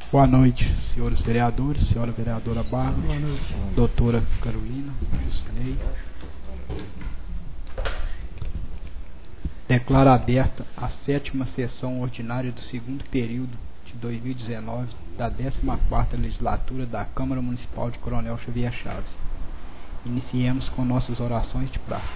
Boa noite, senhores vereadores, senhora vereadora Bárbara, doutora Carolina, Justinei. Declaro aberta a 7ª sessão ordinária do segundo período de 2019 da 14ª legislatura da Câmara Municipal de Coronel Xavier Chaves. Iniciemos com nossas orações de praxe.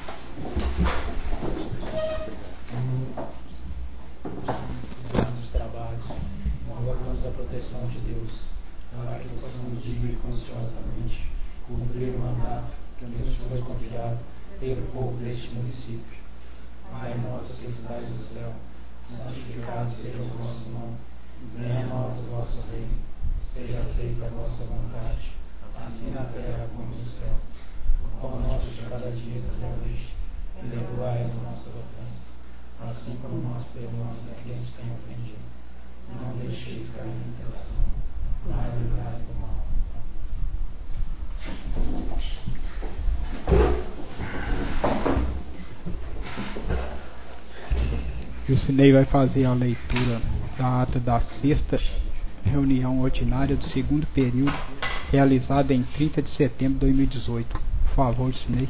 Nos trabalhos, rogamos a proteção de Deus, para que possamos digna e consciosamente cumprir o mandato que nos foi confiado pelo povo deste município. Pai nosso que estais no céu, santificado seja o vosso nome, venha a nós o vosso reino, seja feita a vossa vontade, assim na terra como no céu. O pão nosso de cada dia nos dá hoje, e perdoai as nossas ofensas, assim como nós perdoamos a quem nos tem ofendido. Não deixeis cair em tentação, mas livrai do mal. Justinei vai fazer a leitura da ata da 6ª reunião ordinária do segundo período, realizada em 30 de setembro de 2018. Por favor, Justinei.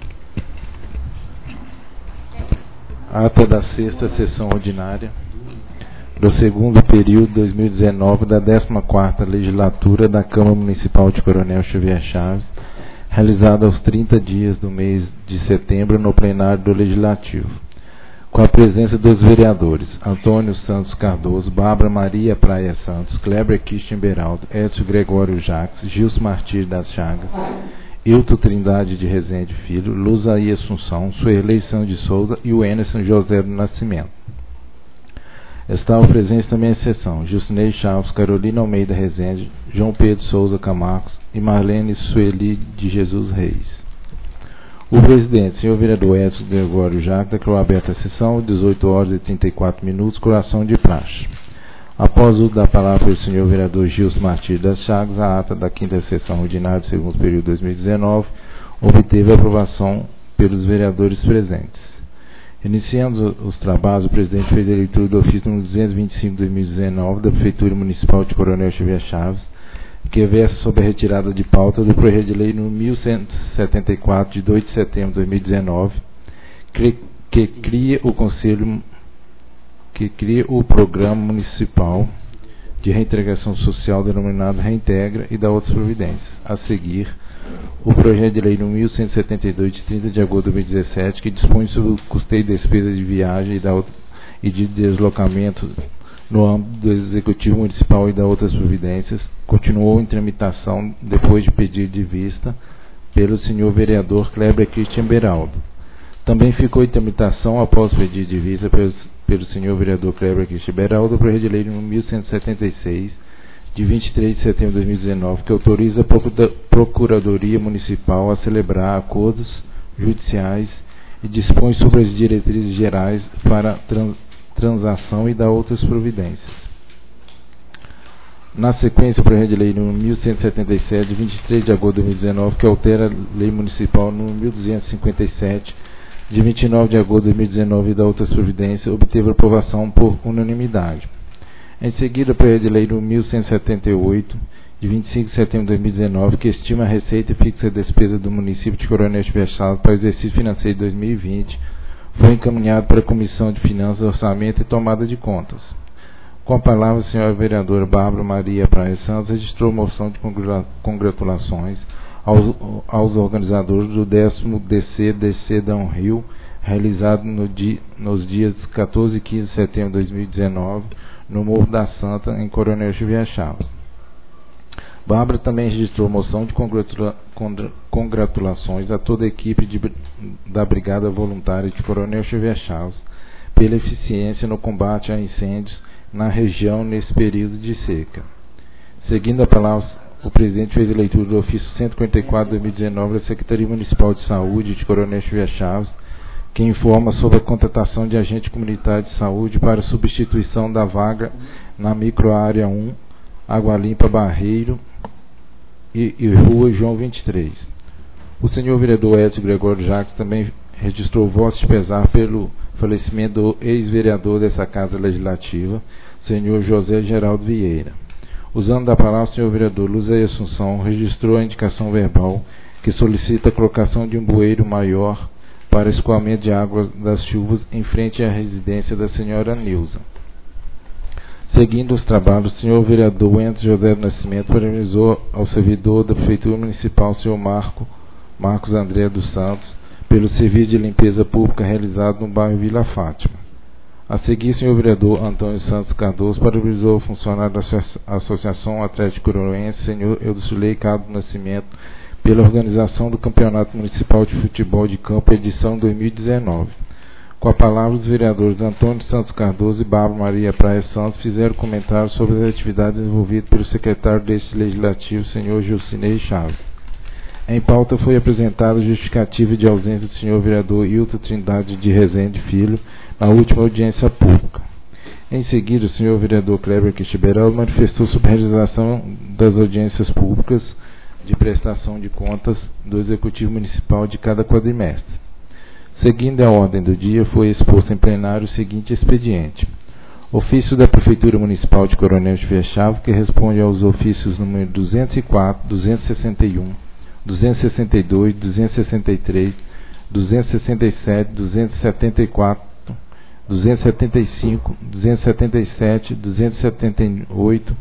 Ata da 6ª sessão ordinária do segundo período 2019 da 14ª legislatura da Câmara Municipal de Coronel Xavier Chaves, realizada aos 30 dias do mês de setembro no plenário do Legislativo, com a presença dos vereadores Antônio Santos Cardoso, Bárbara Maria Praia Santos, Kleber Christian Beraldo, Écio Gregório Jacques, Gilson Martins das Chagas, Hilton Trindade de Rezende Filho, Luzaí Assunção, Suerlei Santos de Souza e o Enerson José do Nascimento. Estavam presentes também a sessão Justinei Chaves, Carolina Almeida Rezende, João Pedro Souza Camargos e Marlene Sueli de Jesus Reis. O presidente, senhor vereador Edson Gregório Jacques, declarou aberta a sessão, 18 horas e 34 minutos, coração de praxe. Após o uso da palavra pelo senhor vereador Gilson Martins das Chagas, a ata da 5ª sessão ordinária do segundo período de 2019 obteve aprovação pelos vereadores presentes. Iniciando os trabalhos, o presidente fez a leitura do ofício número 225 de 2019 da Prefeitura Municipal de Coronel Xavier Chaves, que versa sobre a retirada de pauta do projeto de lei número 1174 de 2 de setembro de 2019, que cria o Programa Municipal de Reintegração Social denominado Reintegra e da outras providências. A seguir, o projeto de lei número 1172 de 30 de agosto de 2017, que dispõe sobre o custeio de despesas de viagem e de deslocamento no âmbito do Executivo Municipal e da outras providências, continuou em tramitação depois de pedido de vista pelo senhor vereador Kleber Christian Beraldo. Também ficou em tramitação, após o pedido de vista pelo senhor vereador Kleber Christian Beraldo, o projeto de lei número 1176, de 23 de setembro de 2019, que autoriza a Procuradoria Municipal a celebrar acordos judiciais e dispõe sobre as diretrizes gerais para transação e da outras providências. Na sequência, o projeto de lei número 1177, de 23 de agosto de 2019, que altera a lei municipal número 1257, de 29 de agosto de 2019 e da outras providências, obteve aprovação por unanimidade. Em seguida, o projeto de lei número 1178, de 25 de setembro de 2019, que estima a receita e fixa a despesa do município de Coronel Xavier Chaves para o exercício financeiro de 2020, foi encaminhado para a Comissão de Finanças, Orçamento e Tomada de Contas. Com a palavra, a senhora vereadora Bárbara Maria Praia Santos registrou moção de congratulações aos organizadores do 10º DC Downhill, realizado nos dias 14 e 15 de setembro de 2019, no Morro da Santa, em Coronel Xavier Chaves. Bárbara também registrou moção de congratulações a toda a equipe da Brigada Voluntária de Coronel Xavier Chaves pela eficiência no combate a incêndios na região nesse período de seca. Seguindo a palavra, o presidente fez a leitura do ofício 144 de 2019 da Secretaria Municipal de Saúde de Coronel Xavier Chaves, que informa sobre a contratação de agente comunitário de saúde para substituição da vaga na microárea 1, Água Limpa Barreiro e Rua João 23. O senhor vereador Edson Gregório Jacques também registrou voto de pesar pelo falecimento do ex-vereador dessa Casa Legislativa, senhor José Geraldo Vieira. Usando da palavra, o senhor vereador Luzia Assunção registrou a indicação verbal que solicita a colocação de um bueiro maior para escoamento de águas das chuvas em frente à residência da senhora Neuza. Seguindo os trabalhos, o senhor vereador Enzo José do Nascimento parabenizou ao servidor da Prefeitura Municipal, senhor Marcos André dos Santos, pelo serviço de limpeza pública realizado no bairro Vila Fátima. A seguir, o senhor vereador Antônio Santos Cardoso parabenizou o funcionário da Associação Atlético Coroense, senhor Eudosulei Cabo do Nascimento, pela organização do Campeonato Municipal de Futebol de Campo, edição 2019. Com a palavra, os vereadores Antônio Santos Cardoso e Bárbara Maria Praia Santos fizeram comentários sobre as atividades desenvolvidas pelo secretário deste legislativo, senhor Gilcinei Chaves. Em pauta foi apresentada a justificativa de ausência do senhor vereador Hilton Trindade de Rezende Filho na última audiência pública. Em seguida, o senhor vereador Kleber Quistiberal manifestou sobre a realização das audiências públicas de prestação de contas do Executivo Municipal de cada quadrimestre. Seguindo a ordem do dia, foi exposto em plenário o seguinte expediente. Ofício da Prefeitura Municipal de Coronel Xavier Chaves, que responde aos ofícios número 204, 261, 262, 263, 267, 274, 275, 277, 278,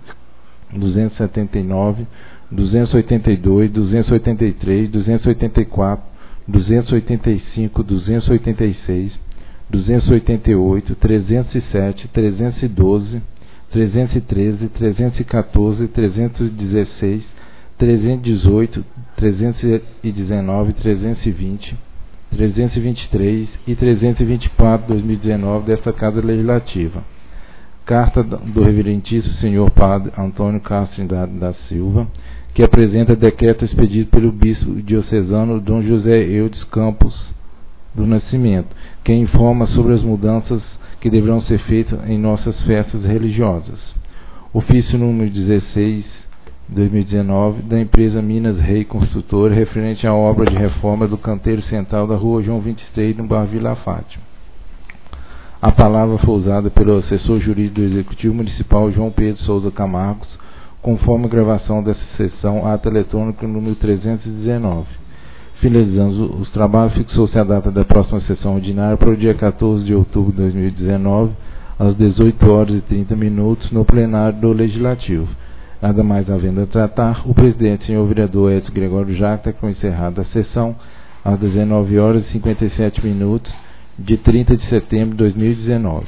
279, 282, 283, 284, 285, 286, 288, 307, 312, 313, 314, 316, 318, 319, 320, 323 e 324 de 2019 desta Casa Legislativa. Carta do Reverentíssimo Senhor Padre Antônio Castro Trindade da Silva, que apresenta decreto expedido pelo Bispo Diocesano Dom José Eudes Campos do Nascimento, que informa sobre as mudanças que deverão ser feitas em nossas festas religiosas. Ofício número 16, 2019, da empresa Minas Rei Construtora, referente à obra de reforma do canteiro central da rua João 23, no bairro Vila Fátima. A palavra foi usada pelo assessor jurídico do Executivo Municipal, João Pedro Souza Camargos, conforme a gravação dessa sessão, ato eletrônico número 319. Finalizando os trabalhos, fixou-se a data da próxima sessão ordinária para o dia 14 de outubro de 2019, às 18 horas e 30 minutos, no plenário do Legislativo. Nada mais havendo a tratar, o presidente, senhor vereador Edson Gregório Jacta, com encerrada a sessão, às 19 horas e 57 minutos, de 30 de setembro de 2019.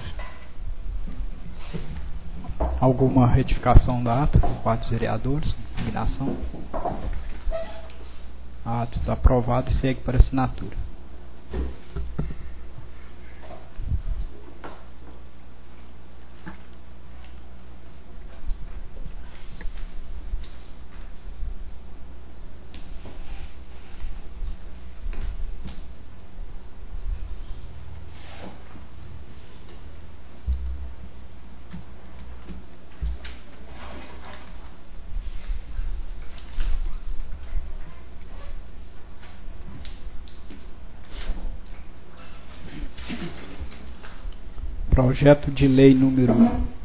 Alguma retificação da ata por parte dos vereadores? Impugnação? A ata está aprovada e segue para assinatura. Projeto de Lei número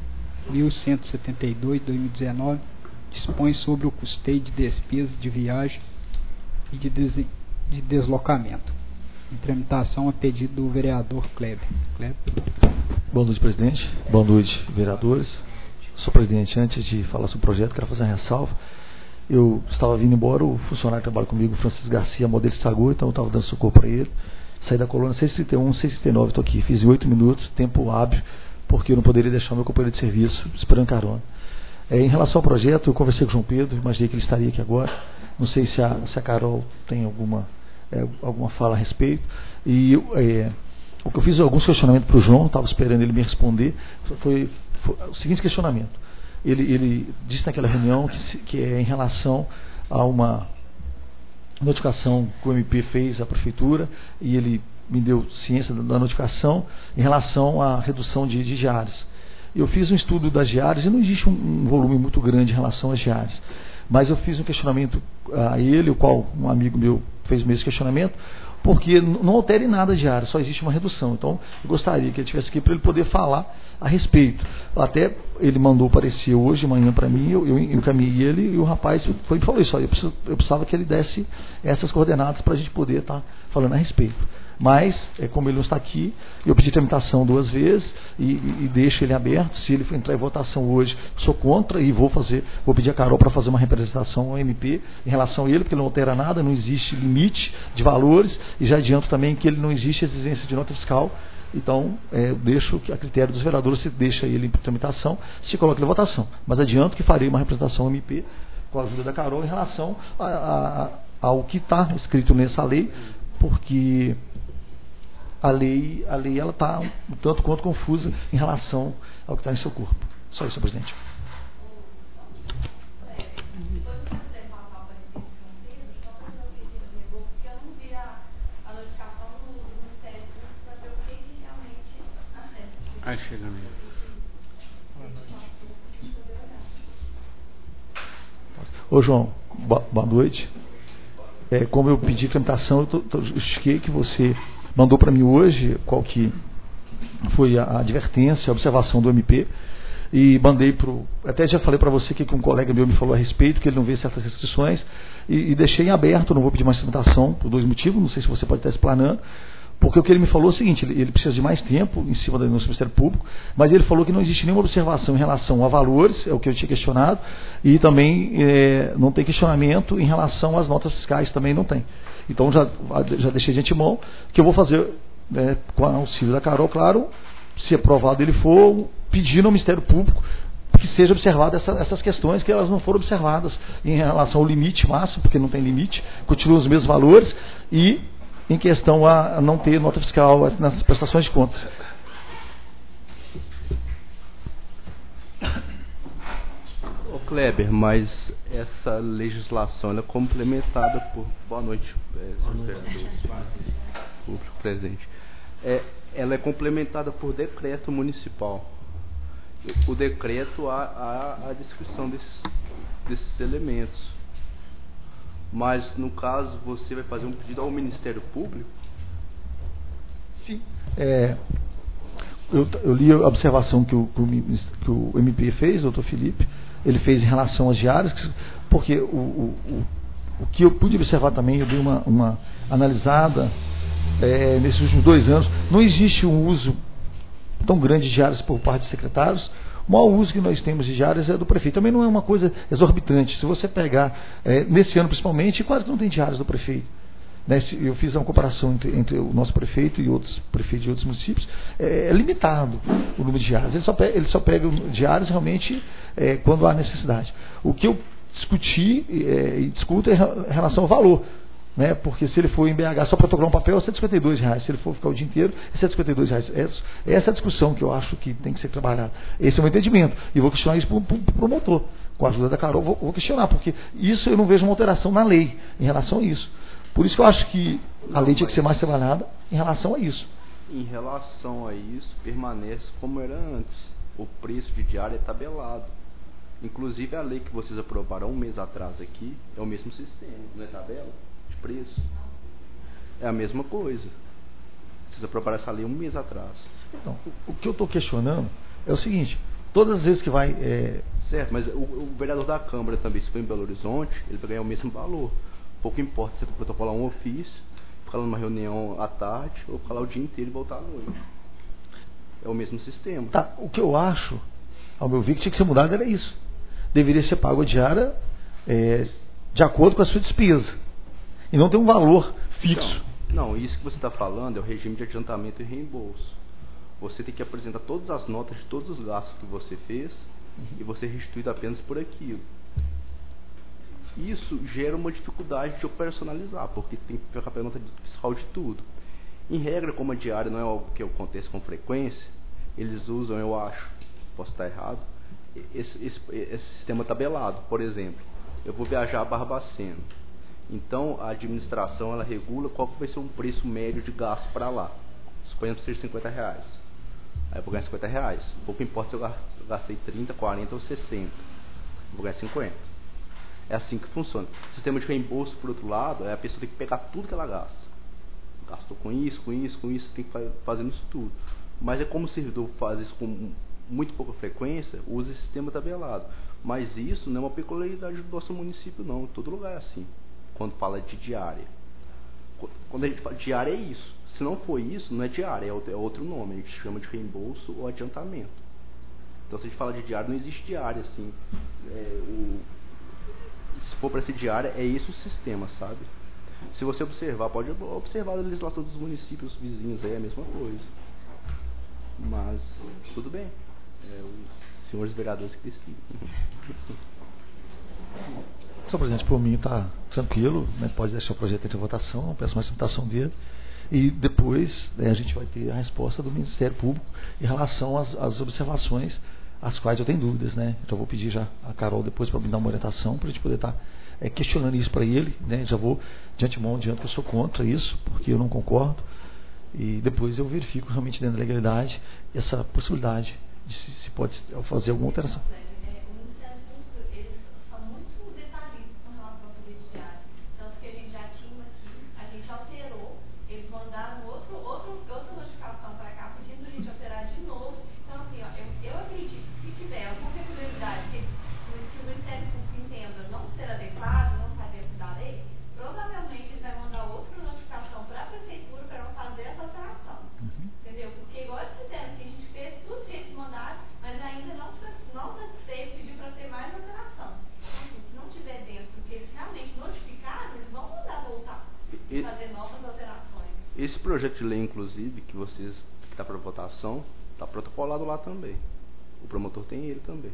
1172/2019 dispõe sobre o custeio de despesas de viagem e de deslocamento. Em tramitação a pedido do vereador Kleber. Boa noite, presidente. Boa noite, vereadores. Sou presidente. Antes de falar sobre o projeto, quero fazer uma ressalva. Eu estava vindo embora, o funcionário que trabalha comigo, Francisco Garcia, modelo estragou, então eu estava dando socorro para ele. Saí da coluna 631, 639, estou aqui. Fiz em 8 minutos, tempo hábil, porque eu não poderia deixar o meu companheiro de serviço esperando carona. Em relação ao projeto, eu conversei com o João Pedro, imaginei que ele estaria aqui agora. Não sei se a Carol tem alguma fala a respeito. E o que eu fiz alguns questionamentos para o João, estava esperando ele me responder, foi o seguinte questionamento. Ele disse naquela reunião que é em relação a uma notificação que o MP fez à prefeitura, e ele me deu ciência da notificação em relação à redução de diárias. Eu fiz um estudo das diárias e não existe um volume muito grande em relação às diárias, mas eu fiz um questionamento a ele, o qual um amigo meu fez o mesmo questionamento. porque não altere nada a diária, só existe uma redução. Então, eu gostaria que ele estivesse aqui para ele poder falar a respeito. Até ele mandou parecer hoje de manhã para mim, eu encaminhei ele, e o rapaz foi e falou isso, eu precisava que ele desse essas coordenadas para a gente poder estar falando a respeito. Mas, como ele não está aqui, eu pedi tramitação 2 vezes e deixo ele aberto. Se ele for entrar em votação hoje, sou contra e vou pedir a Carol para fazer uma representação ao MP em relação a ele, porque ele não altera nada, não existe limite de valores, e já adianto também que ele não existe exigência de nota fiscal. Então, eu deixo que a critério dos vereadores se deixa ele em tramitação, se coloca ele em votação. Mas adianto que farei uma representação ao MP com a ajuda da Carol em relação ao que está escrito nessa lei, porque a lei ela está um tanto quanto confusa em relação ao que está em seu corpo. Só isso, presidente. Aí chega mesmo. Ô João, boa noite. Como eu pedi tramitação, eu justifiquei que você mandou para mim hoje qual que foi a advertência, a observação do MP, e mandei até já falei para você que um colega meu me falou a respeito, que ele não vê certas restrições, e deixei em aberto, não vou pedir mais tramitação por 2 motivos, não sei se você pode estar explanando, porque o que ele me falou é o seguinte, ele precisa de mais tempo em cima do denúncia do Ministério Público, mas ele falou que não existe nenhuma observação em relação a valores, é o que eu tinha questionado, e também não tem questionamento em relação às notas fiscais, também não tem. Então já deixei de antemão que eu vou fazer, com o auxílio da Carol, claro, se aprovado ele for, pedindo ao Ministério Público que seja observada essas questões que elas não foram observadas em relação ao limite máximo, porque não tem limite, continuam os mesmos valores, e em questão a não ter nota fiscal nas prestações de contas. Ô Kleber, mas essa legislação ela é complementada por... Boa noite, senhor vereador, público presente. Ela é complementada por decreto municipal. O decreto há a descrição desses elementos. Mas, no caso, você vai fazer um pedido ao Ministério Público? Sim. Eu li a observação que o MP fez, doutor Felipe, ele fez em relação às diárias, porque o que eu pude observar também, eu dei uma analisada nesses últimos 2 anos, não existe um uso tão grande de diárias por parte dos secretários. O maior uso que nós temos de diárias é do prefeito. Também não é uma coisa exorbitante. Se você pegar, nesse ano principalmente, quase não tem diárias do prefeito. Eu fiz uma comparação entre o nosso prefeito e outros prefeitos de outros municípios. É limitado o número de diárias. Ele só pega diárias realmente quando há necessidade. O que eu discuti e discuto é em relação ao valor. Porque se ele for em BH só protocolar um papel, é R$152. Se ele for ficar o dia inteiro, é R$152. Essa é a discussão que eu acho que tem que ser trabalhada. Esse é o meu entendimento. E vou questionar isso para o promotor. Com a ajuda da Carol, vou questionar, porque isso eu não vejo uma alteração na lei em relação a isso. Por isso que eu acho que a lei tinha que ser mais trabalhada em relação a isso. Em relação a isso, permanece como era antes. O preço de diária é tabelado. Inclusive a lei que vocês aprovaram 1 mês atrás aqui é o mesmo sistema, não é tabela? Preço. É a mesma coisa. Vocês aprovaram essa lei 1 mês atrás. Então, o que eu estou questionando é o seguinte, todas as vezes que vai... Certo, mas o vereador da Câmara também, se for em Belo Horizonte, ele vai ganhar o mesmo valor. Pouco importa se você protocolar um ofício, ficar lá numa reunião à tarde, ou ficar lá o dia inteiro e voltar à noite. É o mesmo sistema. Tá, o que eu acho, ao meu ver, que tinha que ser mudado era isso. Deveria ser pago a diária de acordo com a sua despesa. E não tem um valor fixo. Não, isso que você está falando é o regime de adiantamento e reembolso. Você tem que apresentar todas as notas de todos os gastos que você fez e você é restituído apenas por aquilo. Isso gera uma dificuldade de operacionalizar, porque tem que ficar pela nota fiscal de tudo. Em regra, como a diária não é algo que acontece com frequência, eles usam, eu acho, posso estar errado, esse sistema tabelado. Por exemplo, eu vou viajar a Barbacena. Então, a administração, ela regula qual que vai ser um preço médio de gasto para lá. Suponhamos que seja R$50. Aí eu vou ganhar R$50. Pouco importa se eu gastei 30, 40 ou 60. Vou ganhar 50. É assim que funciona. O sistema de reembolso, por outro lado, a pessoa tem que pegar tudo que ela gasta. gastou com isso, tem que fazendo isso tudo. Mas é como o servidor faz isso com muito pouca frequência, usa esse sistema tabelado. Mas isso não é uma peculiaridade do nosso município, não. Em todo lugar é assim, quando fala de diária. Quando a gente fala diária, é isso. Se não for isso, não é diária, é outro nome. A gente chama de reembolso ou adiantamento. Então, se a gente fala de diária, não existe diária, assim. Se for para ser diária, é esse o sistema, sabe? Se você observar, pode observar a legislação dos municípios vizinhos, aí é a mesma coisa. Mas, tudo bem. Os senhores vereadores que decidem. Senhor presidente, por mim está tranquilo, né? Pode deixar o projeto entre votação, peço mais votação dele. E depois a gente vai ter a resposta do Ministério Público em relação às observações às quais eu tenho dúvidas, né? Então eu vou pedir já a Carol depois para me dar uma orientação para a gente poder estar questionando isso para ele, né? Já vou de antemão adiante que eu sou contra isso, porque eu não concordo. E depois eu verifico realmente dentro da legalidade essa possibilidade de se pode fazer alguma alteração. Esse projeto de lei, inclusive, que está para votação, está protocolado lá também. O promotor tem ele também.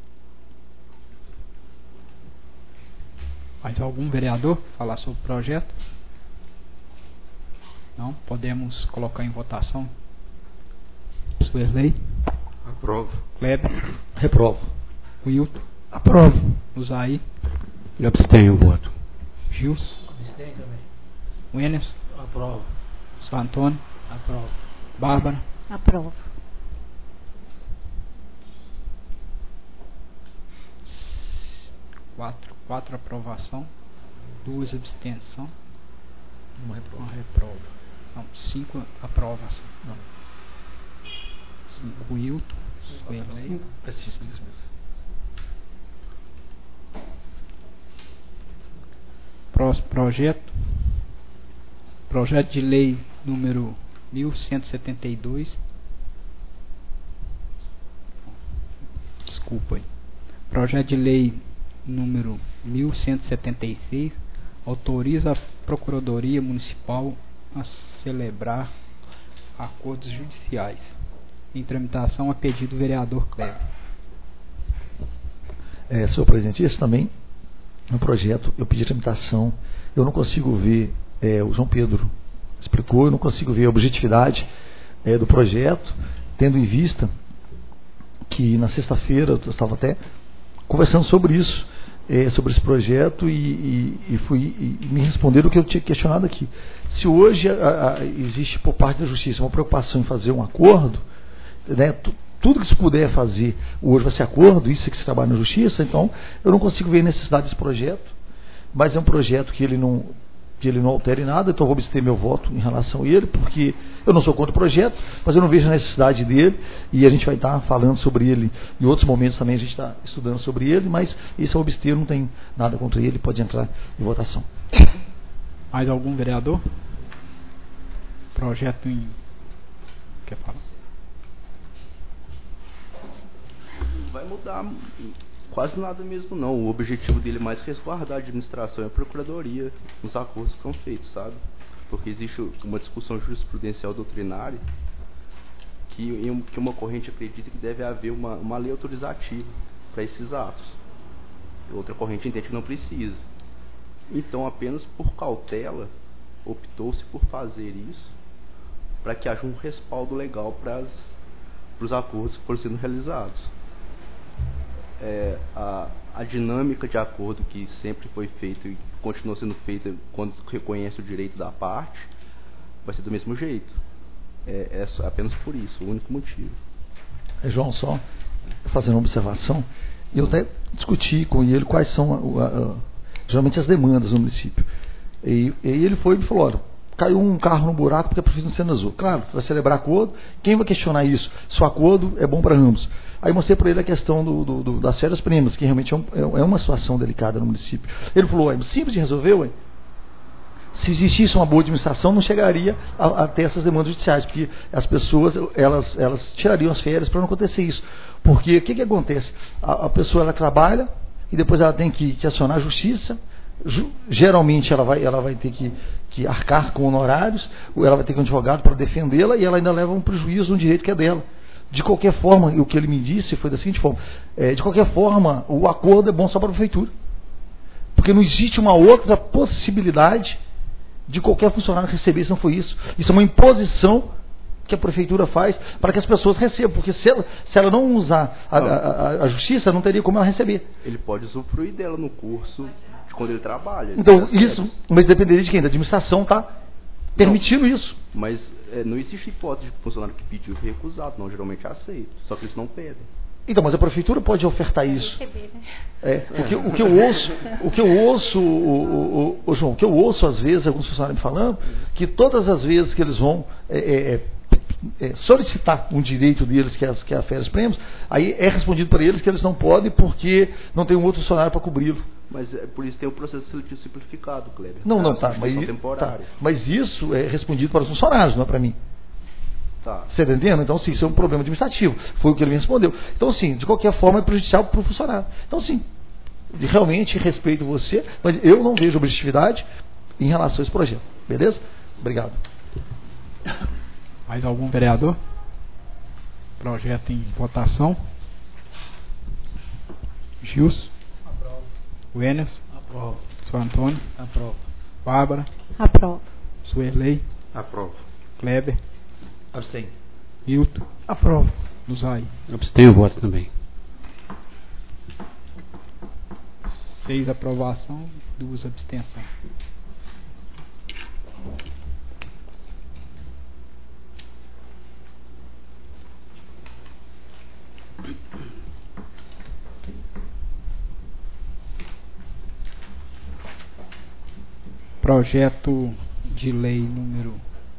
Mais algum vereador falar sobre o projeto? Não? Podemos colocar em votação? Suerley? Aprovo. Kleber? Reprovo. Wilton? Aprovo. Usaí? Eu abstenho o voto. Gilson? Abstenho também. Wenerson? Aprovo. São Antônio? Aprovo. Bárbara? Aprovo. Quatro aprovação, 2 abstenção, Uma reprova. uma reprova. Não, 5 aprovação. Não. 5 Wilton, Suerley. Isso mesmo. Próximo projeto. Projeto de lei número 1172. Desculpa aí. Projeto de lei número 1176 autoriza a Procuradoria Municipal a celebrar acordos judiciais. Em tramitação a pedido do vereador Kleber. Senhor presidente, esse também é um projeto, eu pedi tramitação, eu não consigo ver, o João Pedro explicou, eu não consigo ver a objetividade do projeto, tendo em vista que na sexta-feira eu estava até conversando sobre isso, sobre esse projeto e me responderam o que eu tinha questionado aqui. Se hoje existe por parte da Justiça uma preocupação em fazer um acordo, né, tudo que se puder fazer hoje vai ser acordo, isso é que se trabalha na Justiça, então eu não consigo ver a necessidade desse projeto, mas é um projeto que ele não altere nada, então eu vou abster meu voto em relação a ele, porque eu não sou contra o projeto, mas eu não vejo a necessidade dele, e a gente vai estar falando sobre ele em outros momentos também, a gente está estudando sobre ele, mas esse é o abster, não tem nada contra ele, pode entrar em votação. Mais algum vereador? Projeto em... Quer falar? Não vai mudar quase nada mesmo, não. O objetivo dele é mais resguardar a administração e a procuradoria nos acordos que são feitos, sabe? Porque existe uma discussão jurisprudencial doutrinária que uma corrente acredita que deve haver uma lei autorizativa para esses atos. Outra corrente entende que não precisa. Então, apenas por cautela, optou-se por fazer isso para que haja um respaldo legal para os acordos que foram sendo realizados. A dinâmica de acordo que sempre foi feita e continua sendo feita quando reconhece o direito da parte vai ser do mesmo jeito. É apenas por isso, o único motivo. João, só fazendo uma observação, eu até discuti com ele quais são geralmente as demandas do município. E ele foi e me falou, olha, caiu um carro no buraco porque a prefeitura não sinalizou. Claro, vai celebrar acordo. Quem vai questionar isso? Se o acordo é bom para ambos. Aí mostrei para ele a questão das férias prêmias, que realmente é uma situação delicada no município. Ele falou, simples de resolver, ué. Se existisse uma boa administração, não chegaria a ter essas demandas judiciais, porque as pessoas, elas tirariam as férias para não acontecer isso. Porque o que acontece? A pessoa, ela trabalha e depois ela tem que acionar a justiça. Geralmente ela vai ter que arcar com honorários, ou ela vai ter que um advogado para defendê-la, e ela ainda leva um prejuízo no direito que é dela. De qualquer forma, o que ele me disse foi da seguinte forma, de qualquer forma, o acordo é bom só para a prefeitura. Porque não existe uma outra possibilidade de qualquer funcionário receber, se não for isso. Isso é uma imposição que a prefeitura faz para que as pessoas recebam, porque se ela não usar a justiça, não teria como ela receber. Ele pode usufruir dela no curso de quando ele trabalha. Então, isso, mas dependeria de quem? Da administração está permitindo isso. Mas não existe hipótese de funcionário que pediu e recusado, não, geralmente é aceito, só que eles não pedem. Então, mas a prefeitura pode ofertar isso. O que eu ouço às vezes, alguns funcionários me falando, que todas as vezes que eles vão solicitar um direito deles, que é a férias prêmios, aí é respondido para eles que eles não podem porque não tem um outro funcionário para cobri-lo. Mas por isso tem o processo seletivo simplificado, Kleber. Mas isso é respondido para os funcionários, não é para mim. Tá. Você está entendendo? Então, sim, isso é um problema administrativo. Foi o que ele me respondeu. Então, sim, de qualquer forma é prejudicial para o funcionário. Então, sim, realmente respeito você, mas eu não vejo objetividade em relação a esse projeto. Beleza? Obrigado. Mais algum vereador? Projeto em votação. Gilson. Aprovo. Wêners. Aprovo. Sr. Antônio. Aprovo. Bárbara. Aprovo. Suerley. Aprovo. Kleber. Abstenho. Hilton. Aprovo. Luzai. Abstenho o voto também. 6 aprovação, 2 abstenção. Projeto de lei número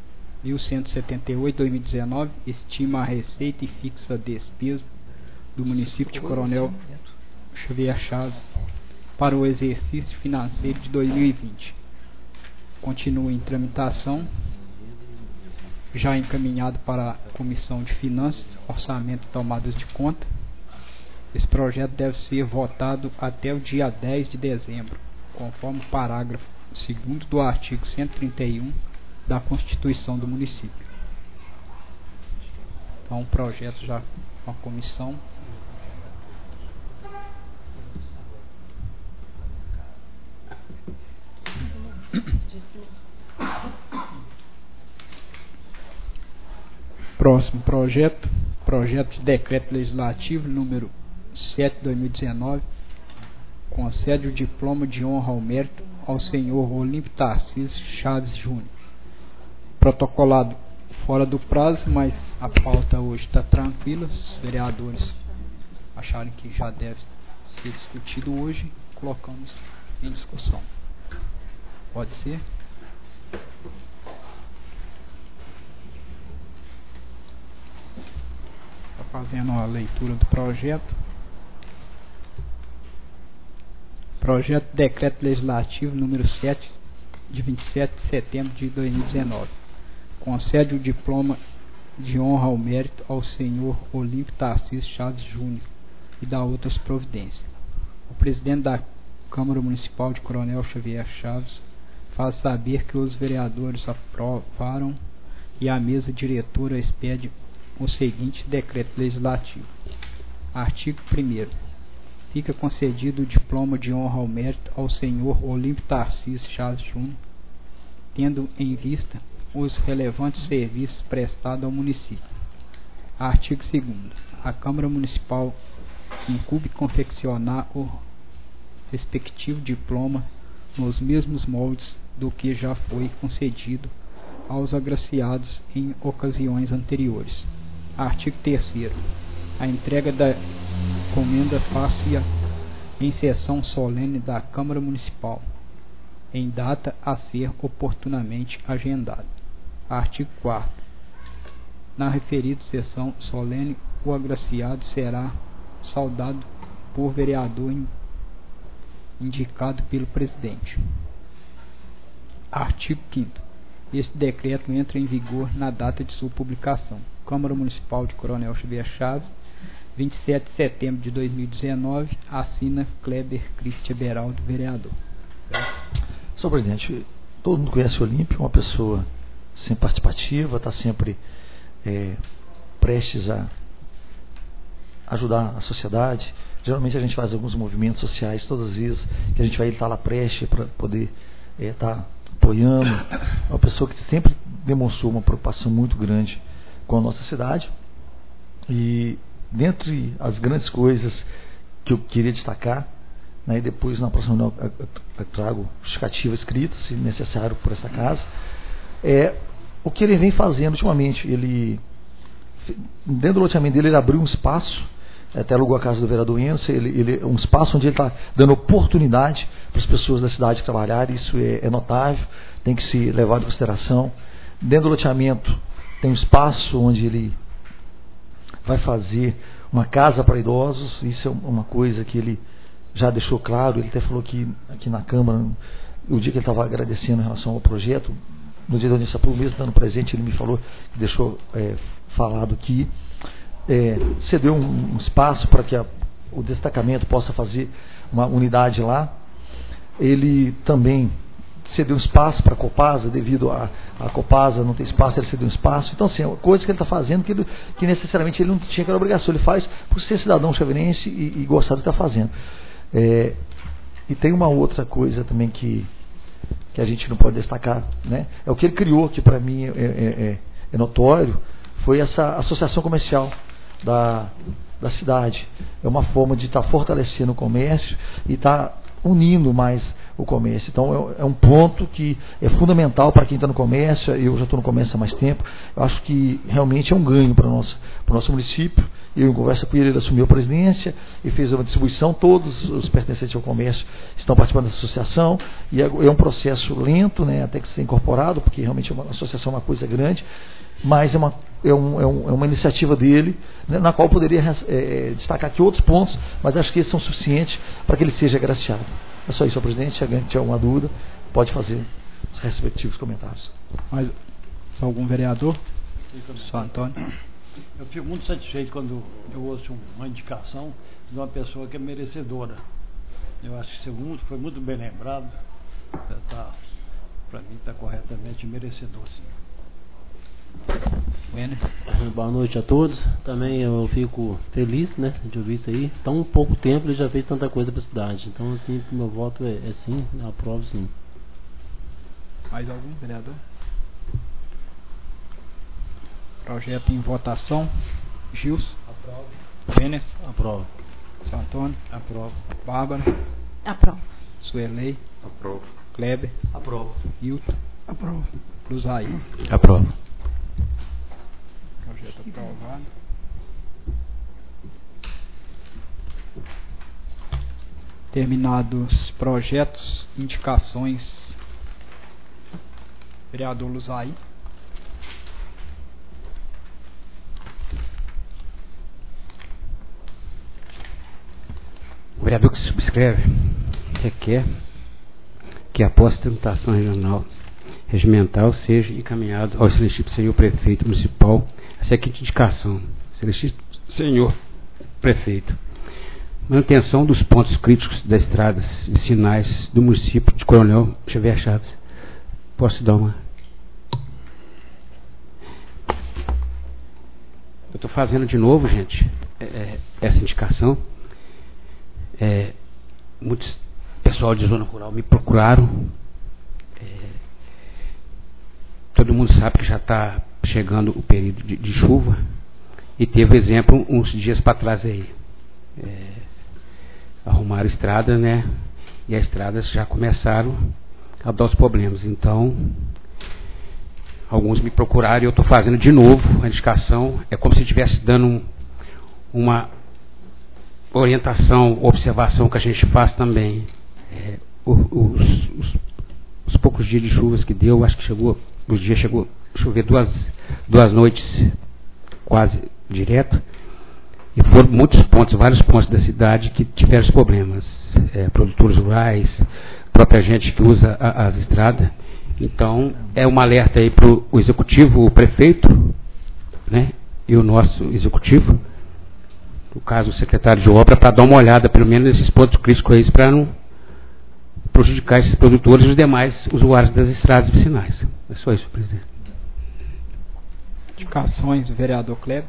1178/2019 estima a receita e fixa a despesa do município de Coronel Xavier Chaves para o exercício financeiro de 2020. Continua em tramitação, já encaminhado para a Comissão de Finanças, Orçamento e Tomadas de Conta. Esse projeto deve ser votado até o dia 10 de dezembro, conforme o parágrafo 2º do artigo 131 da Constituição do município. Então, o projeto já com a comissão. Próximo projeto de decreto legislativo número 7/2019, concede o diploma de honra ao mérito ao senhor Olímpio Tarcísio Chaves Júnior. Protocolado fora do prazo, mas a pauta hoje está tranquila. Os vereadores acharem que já deve ser discutido hoje, colocamos em discussão. Pode ser? Está fazendo a leitura do projeto. Projeto de decreto legislativo número 7, de 27 de setembro de 2019. Concede o diploma de honra ao mérito ao senhor Olímpio Tarcísio Chaves Júnior e dá outras providências. O presidente da Câmara Municipal de Coronel Xavier Chaves faz saber que os vereadores aprovaram e a mesa diretora expede o seguinte decreto legislativo. Artigo 1º. Fica concedido o diploma de honra ao mérito ao senhor Olímpio Tarcísio Chaves Júnior, tendo em vista os relevantes serviços prestados ao município. Artigo 2º. A Câmara Municipal incumbe confeccionar o respectivo diploma nos mesmos moldes do que já foi concedido aos agraciados em ocasiões anteriores. Artigo 3º. A entrega da encomenda faz-se em sessão solene da Câmara Municipal. em data a ser oportunamente agendada. Artigo 4º. Na referida sessão solene, o agraciado será saudado por vereador indicado pelo presidente. Artigo 5º. Este decreto entra em vigor na data de sua publicação. Câmara Municipal de Coronel Xavier Chaves, 27 de setembro de 2019, assina Kleber Cristian Beraldo, vereador. Senhor presidente, todo mundo conhece o Olímpio, uma pessoa sempre participativa, está sempre prestes a ajudar a sociedade. Geralmente a gente faz alguns movimentos sociais todas as vezes que a gente vai estar lá prestes para poder estar apoiando. É uma pessoa que sempre demonstrou uma preocupação muito grande com a nossa cidade. E dentre as grandes coisas que eu queria destacar, né, e depois na próxima reunião eu trago justificativa escrita, se necessário, por essa casa, é o que ele vem fazendo ultimamente. Ele, dentro do loteamento dele, ele abriu um espaço, até alugou a casa do vereador Enzo, um espaço onde ele está dando oportunidade para as pessoas da cidade trabalharem. Isso é notável, tem que se levar em consideração. Dentro do loteamento tem um espaço onde ele vai fazer uma casa para idosos. Isso é uma coisa que ele já deixou claro. Ele até falou que aqui na Câmara, o dia que ele estava agradecendo em relação ao projeto, no dia da audiência pública, mesmo dando presente, ele me falou que deixou falado aqui, cedeu um espaço para que o destacamento possa fazer uma unidade lá. Ele também cedeu um espaço para a Copasa, devido a Copasa não ter espaço, ele cedeu um espaço. Então, assim, é coisa que ele está fazendo que necessariamente ele não tinha aquela obrigação. Ele faz por ser cidadão chavirense e gostar do que está fazendo. E tem uma outra coisa também que a gente não pode destacar, né? É o que ele criou, que para mim é notório, foi essa associação comercial da cidade. É uma forma de estar fortalecendo o comércio e estar unindo mais o comércio. Então é um ponto que é fundamental para quem está no comércio. Eu já estou no comércio há mais tempo. Eu acho que realmente é um ganho para o nosso município. Eu, em conversa com ele assumiu a presidência e fez uma distribuição. Todos os pertencentes ao comércio estão participando dessa associação, e é um processo lento, né, até que ser incorporado, porque realmente uma associação é uma coisa grande, mas é uma iniciativa dele, né, na qual eu poderia destacar aqui outros pontos, mas acho que esses são suficientes para que ele seja agraciado. É só isso, senhor presidente. Se alguém tiver alguma dúvida, pode fazer os respectivos comentários. Mas, algum vereador? Só Antônio. Eu fico muito satisfeito quando eu ouço uma indicação de uma pessoa que é merecedora. Eu acho que segundo foi muito bem lembrado. Para mim está corretamente merecedor, sim. Boa noite a todos. Também eu fico feliz, né, de ouvir isso aí. Tão pouco tempo ele já fez tanta coisa para a cidade. Então, assim, meu voto é sim, aprovo sim. Mais algum vereador? Projeto em votação. Gilson? Aprovo. Vênez? Aprovo. São Antônio? Aprovo. Bárbara? Aprovo. Suelei? Aprovo. Kleber? Aprovo. Hilton? Aprovo. Cruzaí? Aprovo. Projeto aprovado. Terminados projetos, indicações. Vereador Luzaí. O vereador que subscreve requer que após a tramitação regimental seja encaminhado ao excelentíssimo senhor prefeito municipal a seguinte indicação: excelentíssimo senhor prefeito, manutenção dos pontos críticos das estradas vicinais do município de Coronel Xavier Chaves. Posso dar uma? Eu estou fazendo de novo, gente, essa indicação. Muitos pessoal de zona rural me procuraram. Todo mundo sabe que já está chegando o período de chuva, e teve exemplo uns dias para trás aí. Arrumaram a estrada, né? E as estradas já começaram a dar os problemas. Então, alguns me procuraram e eu estou fazendo de novo a indicação. É como se estivesse dando uma orientação, observação que a gente faz também. os poucos dias de chuvas que deu, acho que chegou a chover duas noites quase direto, e foram muitos pontos, vários pontos da cidade que tiveram problemas, produtores rurais, própria gente que usa as estradas. Então, é um alerta aí para o executivo, o prefeito, né, e o nosso executivo, no caso o secretário de obra, para dar uma olhada pelo menos nesses pontos críticos aí, para não prejudicar esses produtores e os demais usuários das estradas vicinais. É só isso, presidente. Indicações do vereador Kleber.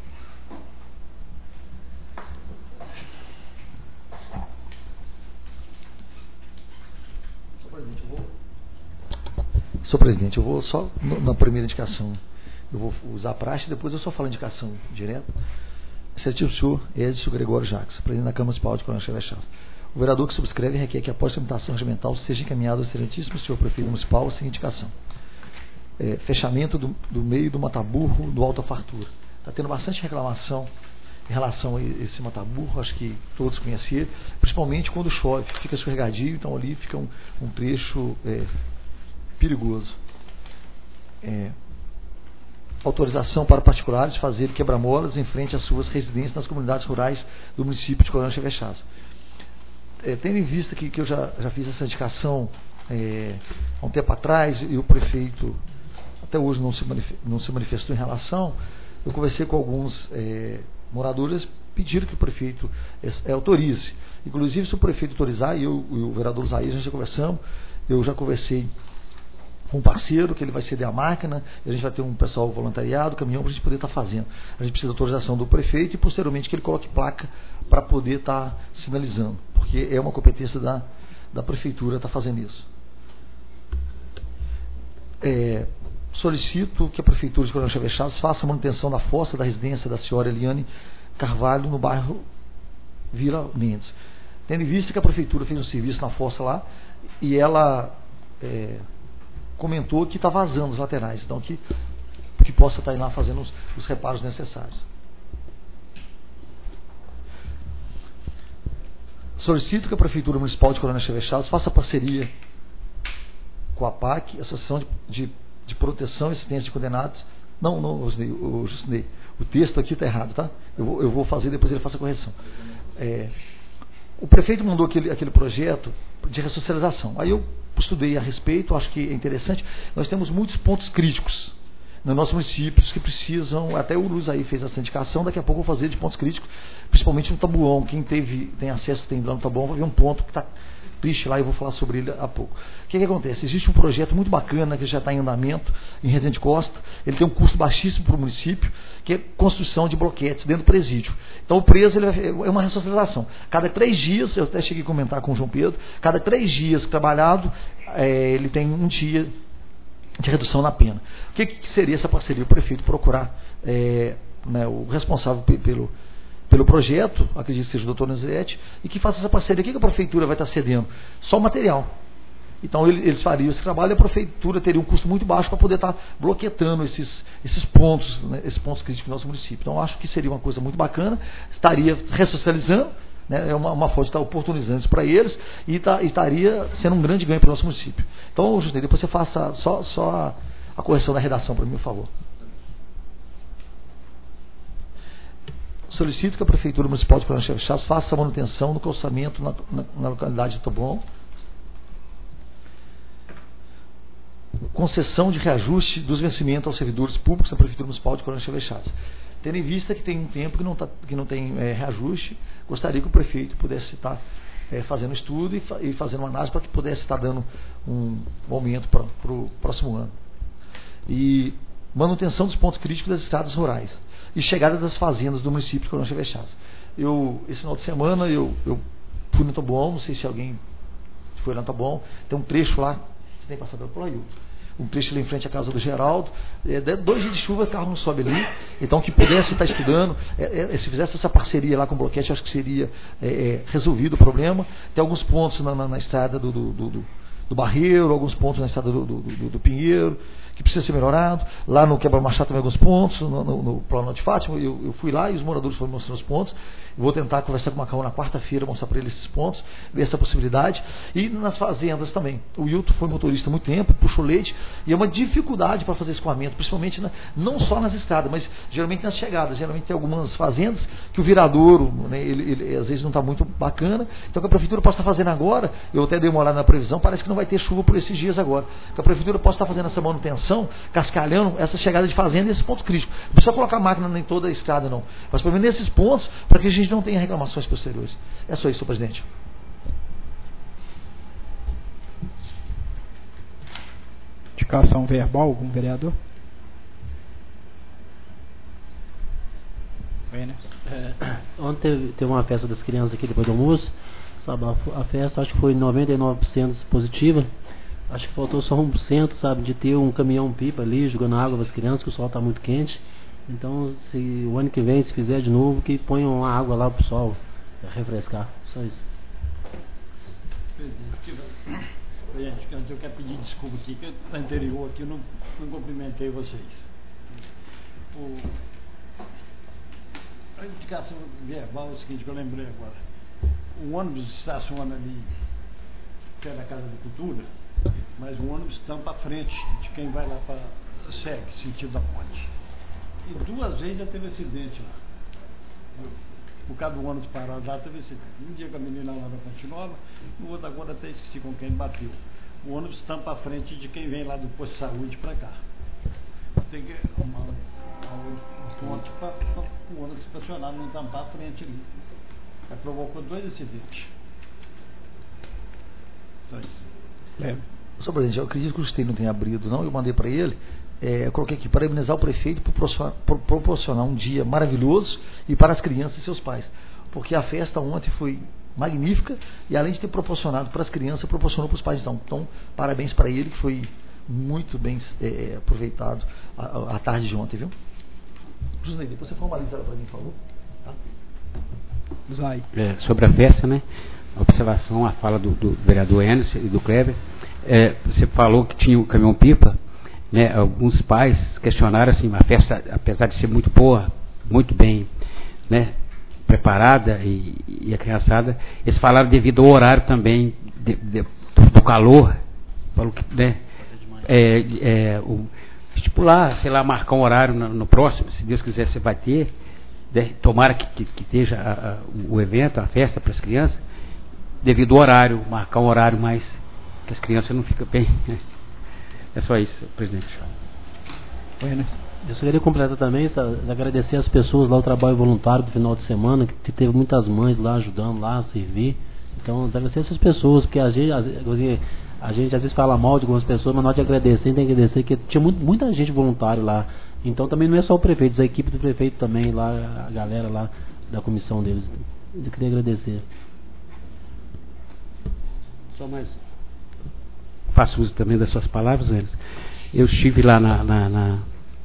Senhor presidente, eu vou só, na primeira indicação, eu vou usar a praxe, depois eu só falo a indicação direta. Excelentíssimo senhor Edson Gregório Jacques, presidente da Câmara Municipal de Coronel Xavier Chaves. O vereador que subscreve requer que após a tramitação regimental seja encaminhado ao excelentíssimo senhor prefeito municipal a seguinte indicação. Fechamento do meio do mataburro do Alta Fartura. Está tendo bastante reclamação em relação a esse mataburro, acho que todos conheciam, principalmente quando chove, fica escorregadio, então ali fica um trecho perigoso. Autorização para particulares fazer quebra-molas em frente às suas residências nas comunidades rurais do município de Coronel Xavier Chaves. Tendo em vista que eu já fiz essa indicação há um tempo atrás, e o prefeito até hoje não se manifestou em relação, eu conversei com alguns moradores, pediram que o prefeito autorize. Inclusive, se o prefeito autorizar, e o vereador Zair, a gente já conversamos, eu já conversei com um parceiro, que ele vai ceder a máquina, e a gente vai ter um pessoal voluntariado, caminhão, para a gente poder estar fazendo. A gente precisa da autorização do prefeito e, posteriormente, que ele coloque placa para poder estar sinalizando, porque é uma competência da prefeitura estar fazendo isso. Solicito que a prefeitura de Coronel Xavier Chaves faça a manutenção da fossa da residência da senhora Eliane Carvalho, no bairro Vila Mendes. Tendo em vista que a prefeitura fez um serviço na fossa lá, e ela comentou que está vazando os laterais, então que possa estar lá fazendo os reparos necessários. Solicito que a Prefeitura Municipal de Coronel Xavier Chaves faça parceria com a APAC, Associação de Proteção e Assistência de Condenados. Não, Justinei, o texto aqui está errado, tá? Eu vou fazer, depois ele faça a correção. O prefeito mandou aquele projeto de ressocialização. Aí eu estudei a respeito, acho que é interessante. Nós temos muitos pontos críticos nos nossos municípios que precisam, até o Luiz aí fez essa indicação, daqui a pouco eu vou fazer de pontos críticos, principalmente no Tabuão. Quem tem acesso, tem lá no Tabuão, vai ver um ponto que está triste lá, eu vou falar sobre ele há pouco. O que acontece? Existe um projeto muito bacana que já está em andamento em Resende Costa. Ele tem um custo baixíssimo para o município, que é construção de bloquetes dentro do presídio. Então o preso é uma ressocialização. Cada 3 dias, eu até cheguei a comentar com o João Pedro, cada 3 dias trabalhado, ele tem um dia de redução na pena. O que seria essa parceria? O prefeito procurar o responsável pelo projeto, acredito que seja o doutor Nezete, e que faça essa parceria. O que a prefeitura vai estar cedendo? Só o material. Então eles fariam esse trabalho e a prefeitura teria um custo muito baixo para poder estar bloquetando esses pontos, né, esses pontos críticos do nosso município. Então acho que seria uma coisa muito bacana, estaria ressocializando, né, é uma forma de estar oportunizando isso para eles, e estaria sendo um grande ganho para o nosso município. Então, Justinei, depois você faça só a correção da redação para mim, por favor. Solicito que a Prefeitura Municipal de Coronel Xavier Chaves faça a manutenção do calçamento na localidade de Taboão, concessão de reajuste dos vencimentos aos servidores públicos da Prefeitura Municipal de Coronel Xavier Chaves. Tendo em vista que tem um tempo que não tem reajuste, gostaria que o prefeito pudesse estar fazendo estudo e fazendo uma análise para que pudesse estar dando um aumento para o próximo ano. E manutenção dos pontos críticos das estradas rurais e chegada das fazendas do município de Coronel Xavier Chaves. Esse final de semana eu fui no Taboão, não sei se alguém foi lá no Taboão, tem um trecho lá, você tem passado por aí, um trecho ali em frente à casa do Geraldo, 2 dias de chuva, o carro não sobe ali, então que pudesse estar estudando, se fizesse essa parceria lá com o bloquete, acho que seria resolvido o problema. Tem alguns pontos na estrada do Barreiro, alguns pontos na estrada do Pinheiro, que precisa ser melhorado. Lá no Quebra-Machado também alguns pontos, no Plano de Fátima, eu fui lá e os moradores foram mostrando os pontos. Vou tentar conversar com o Macau na quarta-feira, mostrar para eles esses pontos, ver essa possibilidade. E nas fazendas também. O Wilton foi motorista há muito tempo, puxou leite, e é uma dificuldade para fazer escoamento, principalmente não só nas estradas, mas geralmente nas chegadas. Geralmente tem algumas fazendas que o viradouro, né, ele às vezes não está muito bacana. Então que a prefeitura possa estar fazendo agora, eu até dei uma olhada na previsão, parece que não vai ter chuva por esses dias agora. Que a prefeitura possa estar fazendo essa manutenção, cascalhando essa chegada de fazenda e esses pontos críticos. Não precisa colocar máquina em toda a estrada, não. Mas pelo menos nesses pontos, para que a gente não tenha reclamações posteriores. É só isso, senhor presidente. Indicação verbal, algum vereador? Ontem teve uma festa das crianças aqui depois do almoço. Sabe, a festa acho que foi 99% positiva. Acho que faltou só 1%, sabe, de ter um caminhão-pipa ali jogando água para as crianças, que o sol está muito quente. Então, se o ano que vem, se fizer de novo, que ponham uma água lá para o sol refrescar. Só isso. Gente, eu quero pedir desculpa aqui, que no anterior aqui eu não cumprimentei vocês. A indicação verbal é o seguinte, que eu lembrei agora. O ônibus estaciona ali perto da Casa da Cultura, mas o ônibus tampa à frente de quem vai lá para SEG, sentido da ponte. E 2 vezes já teve acidente lá. Por causa do ônibus parado lá, teve acidente. Um dia com a menina lá da Ponte Nova, no outro agora até esqueci com quem bateu. O ônibus tampa à frente de quem vem lá do posto de saúde para cá. Tem que arrumar um ponto para o ônibus estacionar, não tampar à frente ali. Aí provocou 2 acidentes. Só isso. Senhor presidente, eu acredito que o STEI não tenha abrido, não. Eu mandei para ele. Eu coloquei aqui, parabenizar o prefeito por proporcionar um dia maravilhoso e para as crianças e seus pais. Porque a festa ontem foi magnífica e além de ter proporcionado para as crianças, proporcionou para os pais. Então parabéns para ele, que foi muito bem aproveitado a tarde de ontem, viu? José, depois você formaliza ela para mim, por favor. Tá? Sobre a festa, né? Observação, a fala do vereador Enes e do Kleber. Você falou que tinha o caminhão-pipa, né? Alguns pais questionaram assim, a festa, apesar de ser muito boa, muito bem, né, preparada e a criançada, eles falaram devido ao horário também do calor, falou que, né, estipular, sei lá, marcar um horário no próximo, se Deus quiser você vai ter, né, tomara que esteja o evento, a festa para as crianças, devido ao horário, marcar um horário mais que as crianças não ficam bem, né? É só isso, presidente. Eu só queria completar também, agradecer as pessoas lá, o trabalho voluntário do final de semana, que teve muitas mães lá ajudando lá a servir. Então, agradecer essas pessoas, porque a gente às vezes fala mal de algumas pessoas, mas nós tem que agradecer que tinha muita gente voluntária lá. Então também não é só o prefeito, a equipe do prefeito também, lá, a galera lá da comissão deles. Eu queria agradecer. Só mais. Faço uso também das suas palavras, Enes. Eu estive lá na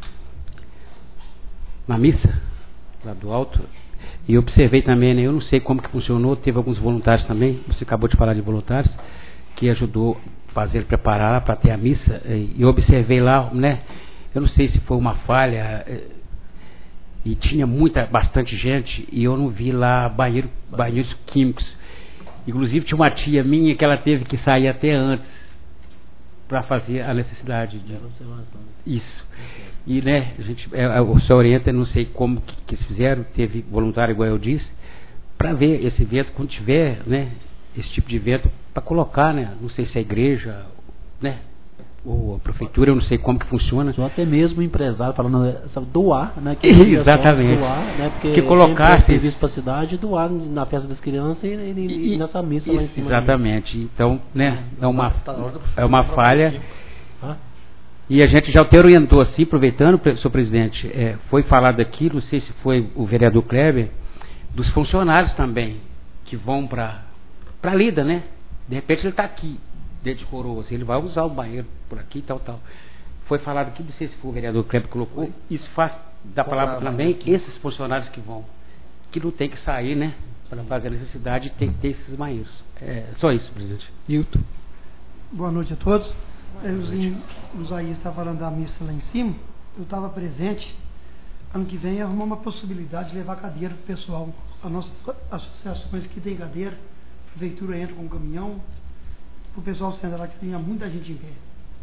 missa, lá do alto, e observei também, né, eu não sei como que funcionou, teve alguns voluntários também, você acabou de falar de voluntários, que ajudou a fazer, preparar para ter a missa, e eu observei lá, né, eu não sei se foi uma falha, e tinha bastante gente, e eu não vi lá banheiros químicos. Inclusive tinha uma tia minha que ela teve que sair até antes para fazer a necessidade de isso. E, né, o senhor orienta, não sei como que eles fizeram, teve voluntário, igual eu disse, para ver esse evento, quando tiver, né, esse tipo de evento, para colocar, né, não sei se é a igreja, né, ou a prefeitura, eu não sei como que funciona. Ou até mesmo o empresário falando, doar, né? Exatamente. Doar, né? Porque que colocasse serviço para a cidade, doar na festa das crianças e nessa missa lá em cima. Exatamente. Então, né, é uma falha. E a gente já até orientou assim, aproveitando, senhor presidente, foi falado aqui, não sei se foi o vereador Kleber, dos funcionários também, que vão para a lida, né? De repente ele está aqui, dentro de Coroa, ele vai usar o banheiro por aqui, tal. Foi falado aqui, não sei se foi o vereador Kleber que colocou, isso faz da palavra também, esses funcionários que vão, que não tem que sair, né, para fazer a necessidade, tem que ter esses banheiros. Só isso, presidente. Hilton. Boa noite a todos. O Isaías está falando da missa lá em cima. Eu estava presente. Ano que vem arrumar uma possibilidade de levar cadeira para o pessoal. As nossas associações que tem cadeira, a prefeitura entra com um caminhão, para o pessoal sentar lá, que tenha muita gente em pé.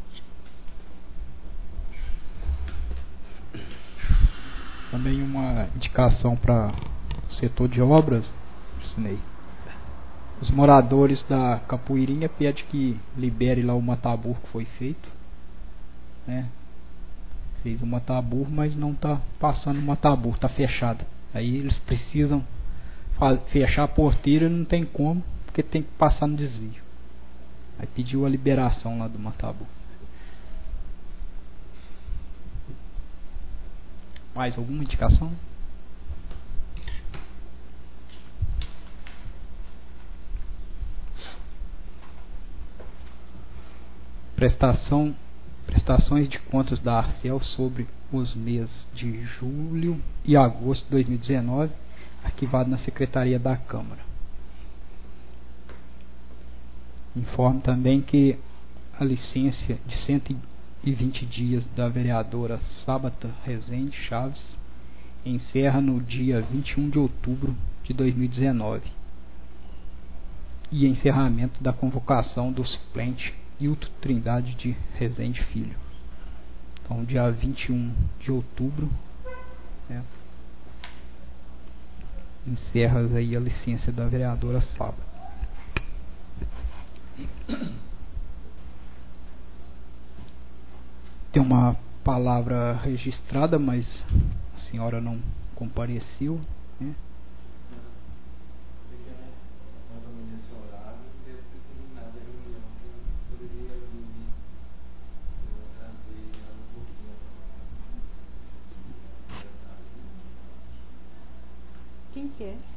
Também uma indicação para o setor de obras, Sinei. Os moradores da Capoeirinha pedem que libere lá o mataburro que foi feito, né? Fez o mataburro, mas não está passando o mataburro, está fechado. Aí eles precisam fechar a porteira e não tem como, porque tem que passar no desvio. Aí pediu a liberação lá do mataburro. Mais alguma indicação? Prestações de contas da Arcel sobre os meses de julho e agosto de 2019, arquivado na Secretaria da Câmara. Informo também que a licença de 120 dias da vereadora Sábata Rezende Chaves encerra no dia 21 de outubro de 2019 e encerramento da convocação do suplente Hilton Trindade de Rezende Filho. Então, dia 21 de outubro, né, encerra aí a licença da vereadora Sábata. Tem uma palavra registrada, mas a senhora não compareceu, né? Quem que é?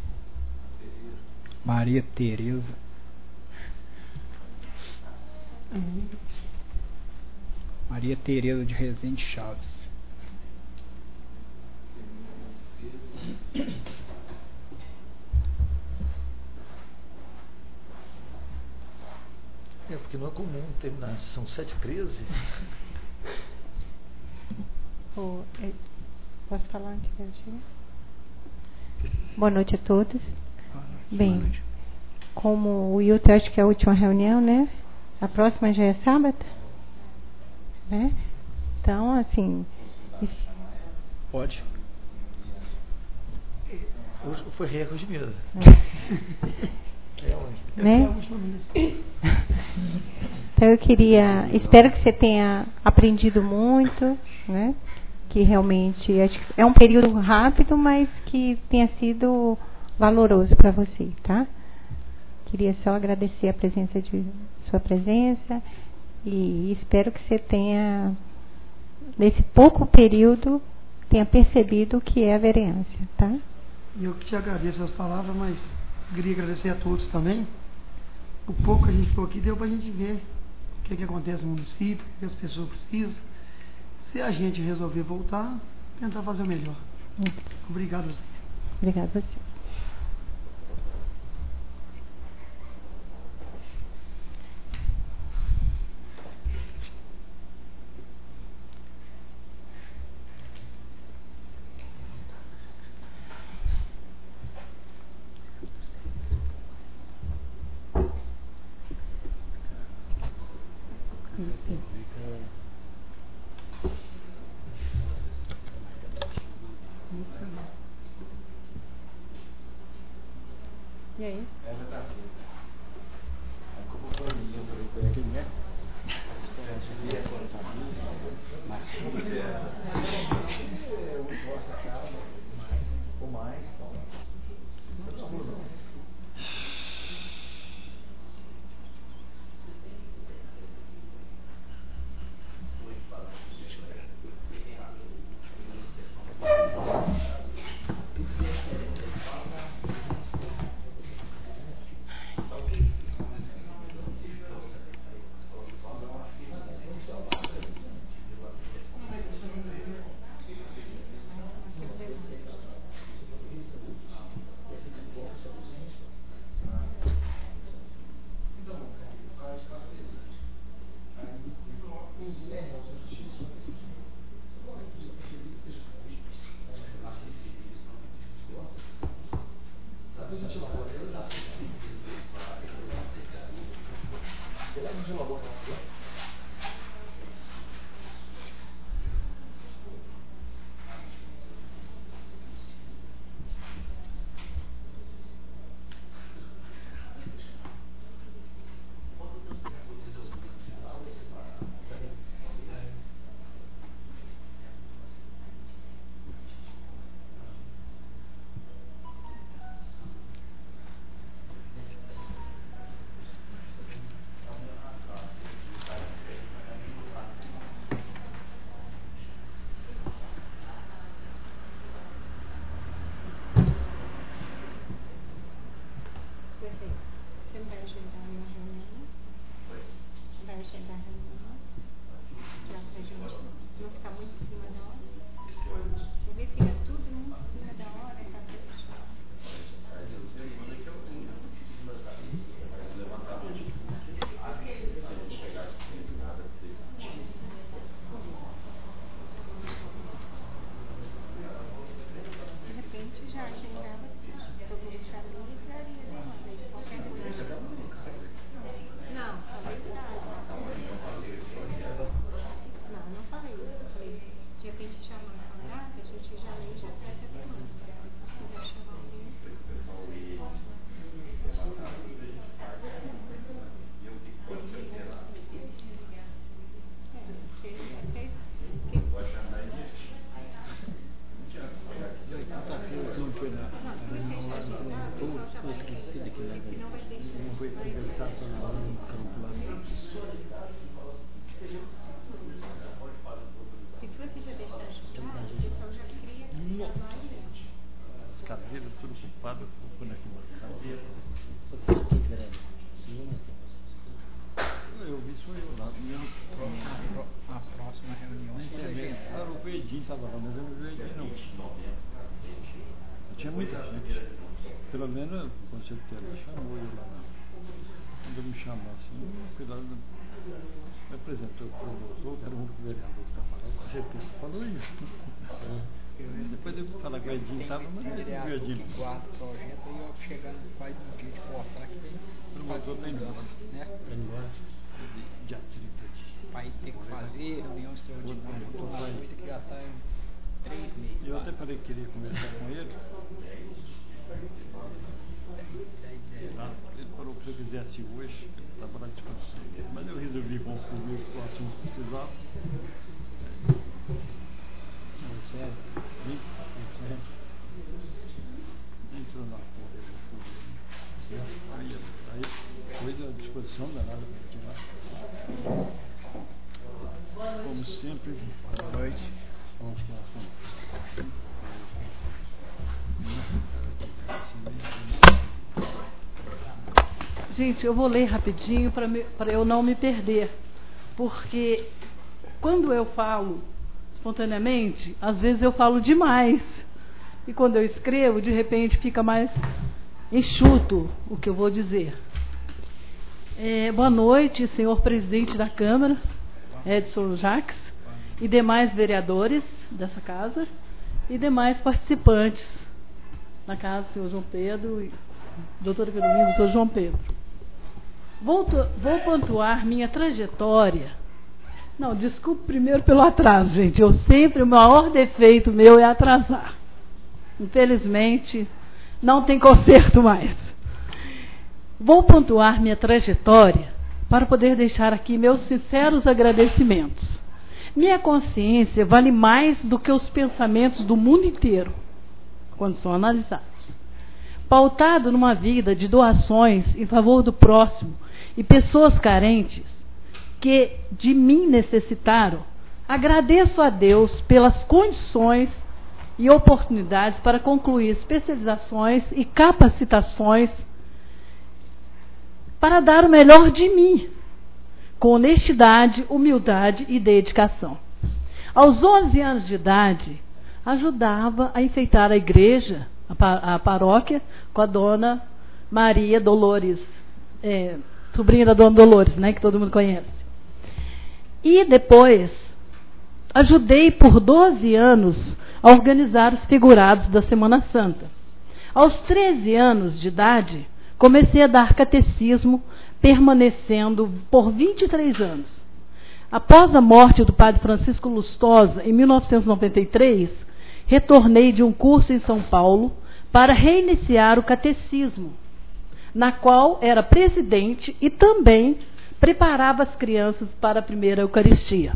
Maria Tereza. Maria Tereza de Rezende Chaves. É, porque não é comum terminar, são 7h13. Posso falar antes que eu chegue? Boa noite a todos. Bem, como o Hilton, acho que é a última reunião, né? A próxima já é sábado, né? Então, assim... Pode. Hoje foi recorde de mesa. Né? Então eu espero que você tenha aprendido muito, né? Que realmente acho que é um período rápido, mas que tenha sido valoroso para você, tá? Queria só agradecer a sua presença e espero que você tenha, nesse pouco período, tenha percebido o que é a vereança, tá? Eu que te agradeço as palavras, mas queria agradecer a todos também. O pouco que a gente ficou aqui deu para a gente ver o que acontece no município, o que as pessoas precisam. Se a gente resolver voltar, tentar fazer o melhor. Obrigado a você. Obrigado a você. E aí? Gente, eu vou ler rapidinho para eu não me perder, porque quando eu falo espontaneamente, às vezes eu falo demais, e quando eu escrevo, de repente fica mais enxuto o que eu vou dizer. Boa noite, senhor presidente da Câmara, Edson Jacques, e demais vereadores dessa casa, e demais participantes na casa, senhor João Pedro, e doutora Carolina, doutor João Pedro. Vou pontuar minha trajetória. Não, desculpe primeiro pelo atraso, gente. O maior defeito meu é atrasar. Infelizmente, não tem conserto mais. Vou pontuar minha trajetória para poder deixar aqui meus sinceros agradecimentos. Minha consciência vale mais do que os pensamentos do mundo inteiro, quando são analisados. Pautado numa vida de doações em favor do próximo e pessoas carentes que de mim necessitaram, agradeço a Deus pelas condições e oportunidades para concluir especializações e capacitações para dar o melhor de mim, com honestidade, humildade e dedicação. Aos 11 anos de idade, ajudava a enfeitar a igreja, a paróquia, com a dona Maria Dolores, sobrinha da dona Dolores, né, que todo mundo conhece. E depois, ajudei por 12 anos a organizar os figurados da Semana Santa. Aos 13 anos de idade, comecei a dar catecismo permanecendo por 23 anos. Após a morte do padre Francisco Lustosa, em 1993, retornei de um curso em São Paulo para reiniciar o catecismo, na qual era presidente e também preparava as crianças para a primeira Eucaristia.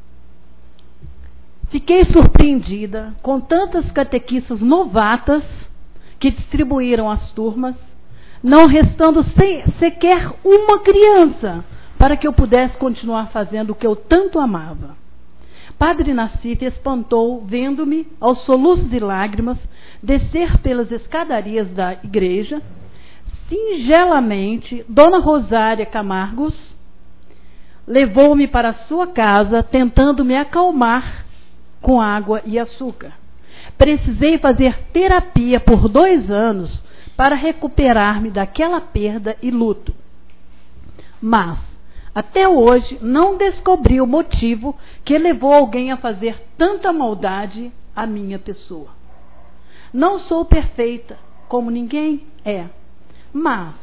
Fiquei surpreendida com tantas catequistas novatas que distribuíram as turmas, não restando sequer uma criança para que eu pudesse continuar fazendo o que eu tanto amava. Padre Nassif espantou vendo-me, aos soluços e lágrimas, descer pelas escadarias da igreja. Singelamente, Dona Rosária Camargos levou-me para a sua casa, tentando me acalmar com água e açúcar. Precisei fazer terapia por 2 anos para recuperar-me daquela perda e luto. Mas, até hoje, não descobri o motivo que levou alguém a fazer tanta maldade à minha pessoa. Não sou perfeita, como ninguém é, mas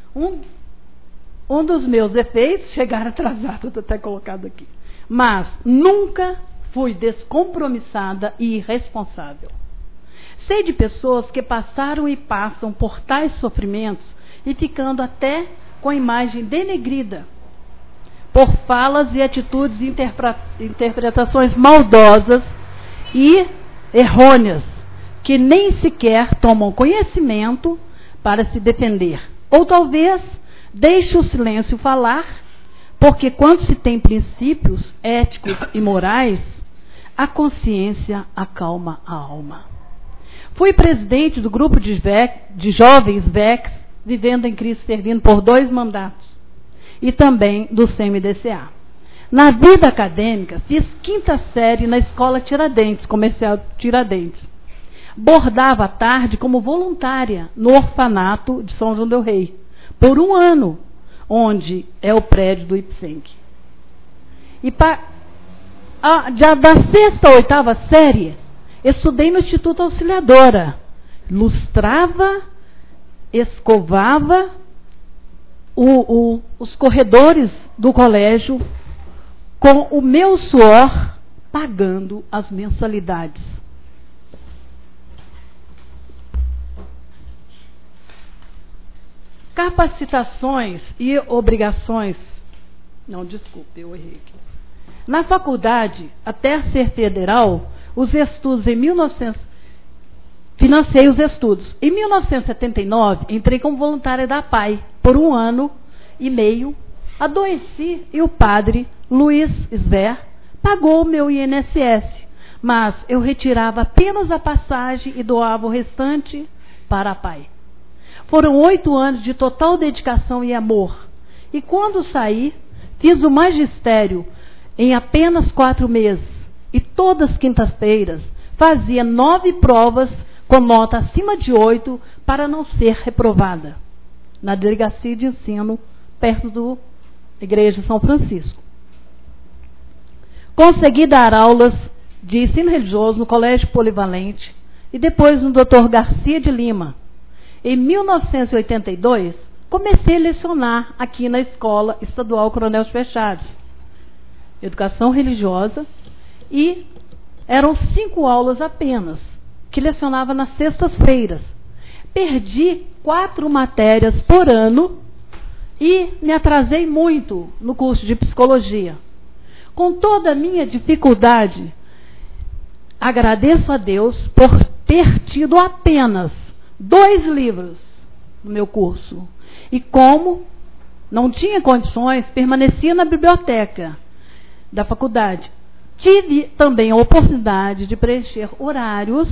um dos meus efeitos, chegar atrasado, estou até colocado aqui, mas nunca fui descompromissada e irresponsável. Sei de pessoas que passaram e passam por tais sofrimentos e ficando até com a imagem denegrida por falas e atitudes e interpretações maldosas e errôneas, que nem sequer tomam conhecimento para se defender. Ou talvez deixe o silêncio falar, porque quando se tem princípios éticos e morais, a consciência acalma a alma. Fui presidente do grupo de jovens VEX, Vivendo em Cristo Servindo, por 2 mandatos. E também do CMDCA. Na vida acadêmica, fiz 5ª série na Escola Tiradentes, Comercial Tiradentes. Bordava à tarde como voluntária no orfanato de São João del Rei, por 1 ano, onde é o prédio do IPSENC. E já da 6ª à 8ª série, estudei no Instituto Auxiliadora. Lustrava, escovava os corredores do colégio com o meu suor, pagando as mensalidades. Capacitações e obrigações. Não, desculpe, eu errei aqui. Na faculdade, até ser federal, os estudos financei os estudos. Em 1979, entrei como voluntária da APAI por 1 ano e meio. Adoeci e o padre Luiz Sver pagou o meu INSS, mas eu retirava apenas a passagem e doava o restante para a APAI. Foram 8 anos de total dedicação e amor. E quando saí, fiz o magistério em apenas 4 meses. E todas as quintas-feiras fazia 9 provas com nota acima de 8 para não ser reprovada, na delegacia de ensino, perto da Igreja São Francisco. Consegui dar aulas de ensino religioso no Colégio Polivalente e depois no Dr. Garcia de Lima. Em 1982, comecei a lecionar aqui na Escola Estadual Coronel Fechados, Educação Religiosa, e eram 5 aulas apenas, que lecionava nas sextas-feiras. Perdi 4 matérias por ano e me atrasei muito no curso de psicologia. Com toda a minha dificuldade, agradeço a Deus por ter tido apenas 2 livros no meu curso. E como não tinha condições, permanecia na biblioteca da faculdade. Tive também a oportunidade de preencher horários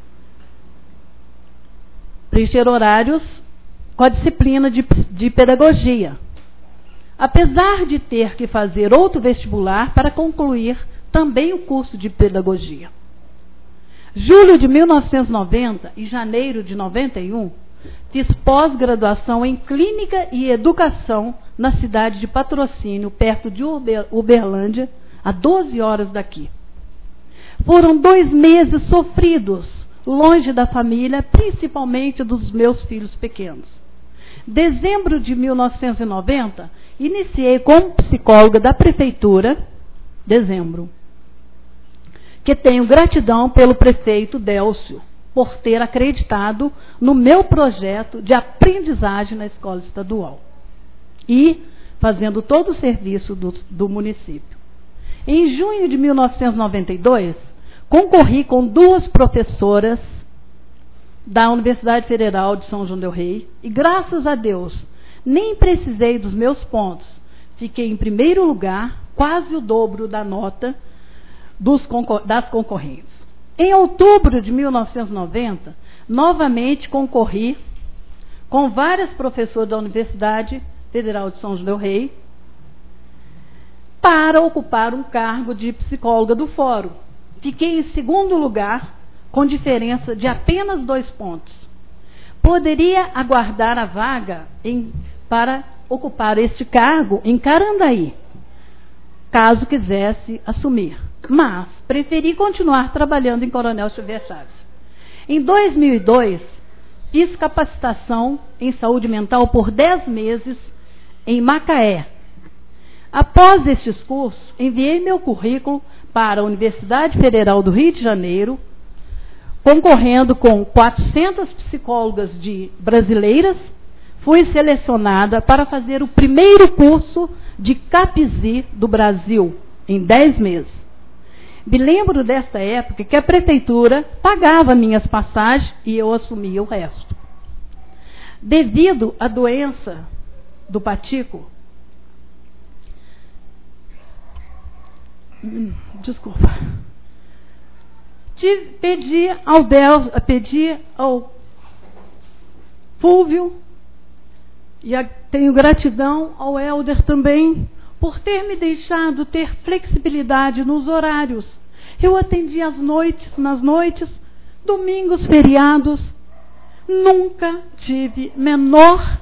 com a disciplina de pedagogia. Apesar de ter que fazer outro vestibular para concluir também o curso de pedagogia. Julho de 1990 e janeiro de 91, fiz pós-graduação em Clínica e Educação na cidade de Patrocínio, perto de Uberlândia, a 12 horas daqui. Foram 2 meses sofridos, longe da família, principalmente dos meus filhos pequenos. Dezembro de 1990, iniciei como psicóloga da prefeitura, dezembro, que tenho gratidão pelo prefeito Délcio por ter acreditado no meu projeto de aprendizagem na escola estadual e fazendo todo o serviço do município. Em junho de 1992, concorri com 2 professoras da Universidade Federal de São João del Rei e, graças a Deus, nem precisei dos meus pontos. Fiquei em primeiro lugar, quase o dobro da nota das concorrentes. Em outubro de 1990, novamente concorri com várias professoras da Universidade Federal de São João del Rei para ocupar um cargo de psicóloga do fórum. Fiquei em segundo lugar, com diferença de apenas 2 pontos. Poderia aguardar a vaga para ocupar este cargo em Carandaí, caso quisesse assumir. Mas preferi continuar trabalhando em Coronel Xavier Chaves. Em 2002, fiz capacitação em saúde mental por 10 meses em Macaé. Após estes cursos, enviei meu currículo para a Universidade Federal do Rio de Janeiro, concorrendo com 400 psicólogas brasileiras. Fui selecionada para fazer o primeiro curso de CAPSI do Brasil, em 10 meses. Me lembro desta época que a prefeitura pagava minhas passagens e eu assumia o resto. Devido à doença do Patico, pedi ao Fúvio, e tenho gratidão ao Helder também, por ter me deixado ter flexibilidade nos horários. Eu atendi nas noites, domingos, feriados. Nunca tive menor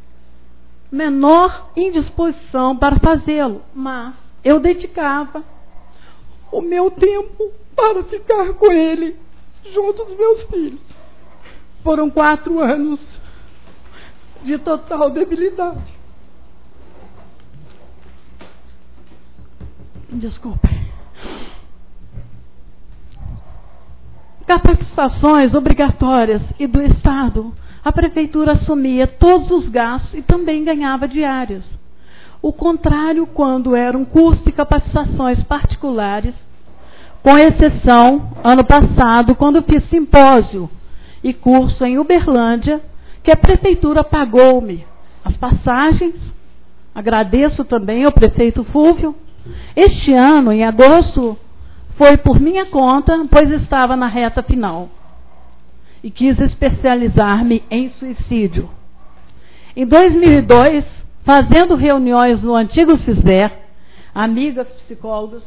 indisposição para fazê-lo, mas eu dedicava o meu tempo para ficar com ele, junto dos meus filhos. Foram 4 anos de total debilidade. Desculpe. Capacitações obrigatórias e do Estado. A prefeitura assumia todos os gastos e também ganhava diárias. O contrário quando era um curso de capacitações particulares, com exceção, ano passado, quando fiz simpósio e curso em Uberlândia, que a prefeitura pagou-me as passagens. Agradeço também ao prefeito Fúvio. Este ano, em agosto, foi por minha conta, pois estava na reta final. E quis especializar-me em suicídio. Em 2002, fazendo reuniões no antigo CISVER, amigas psicólogas,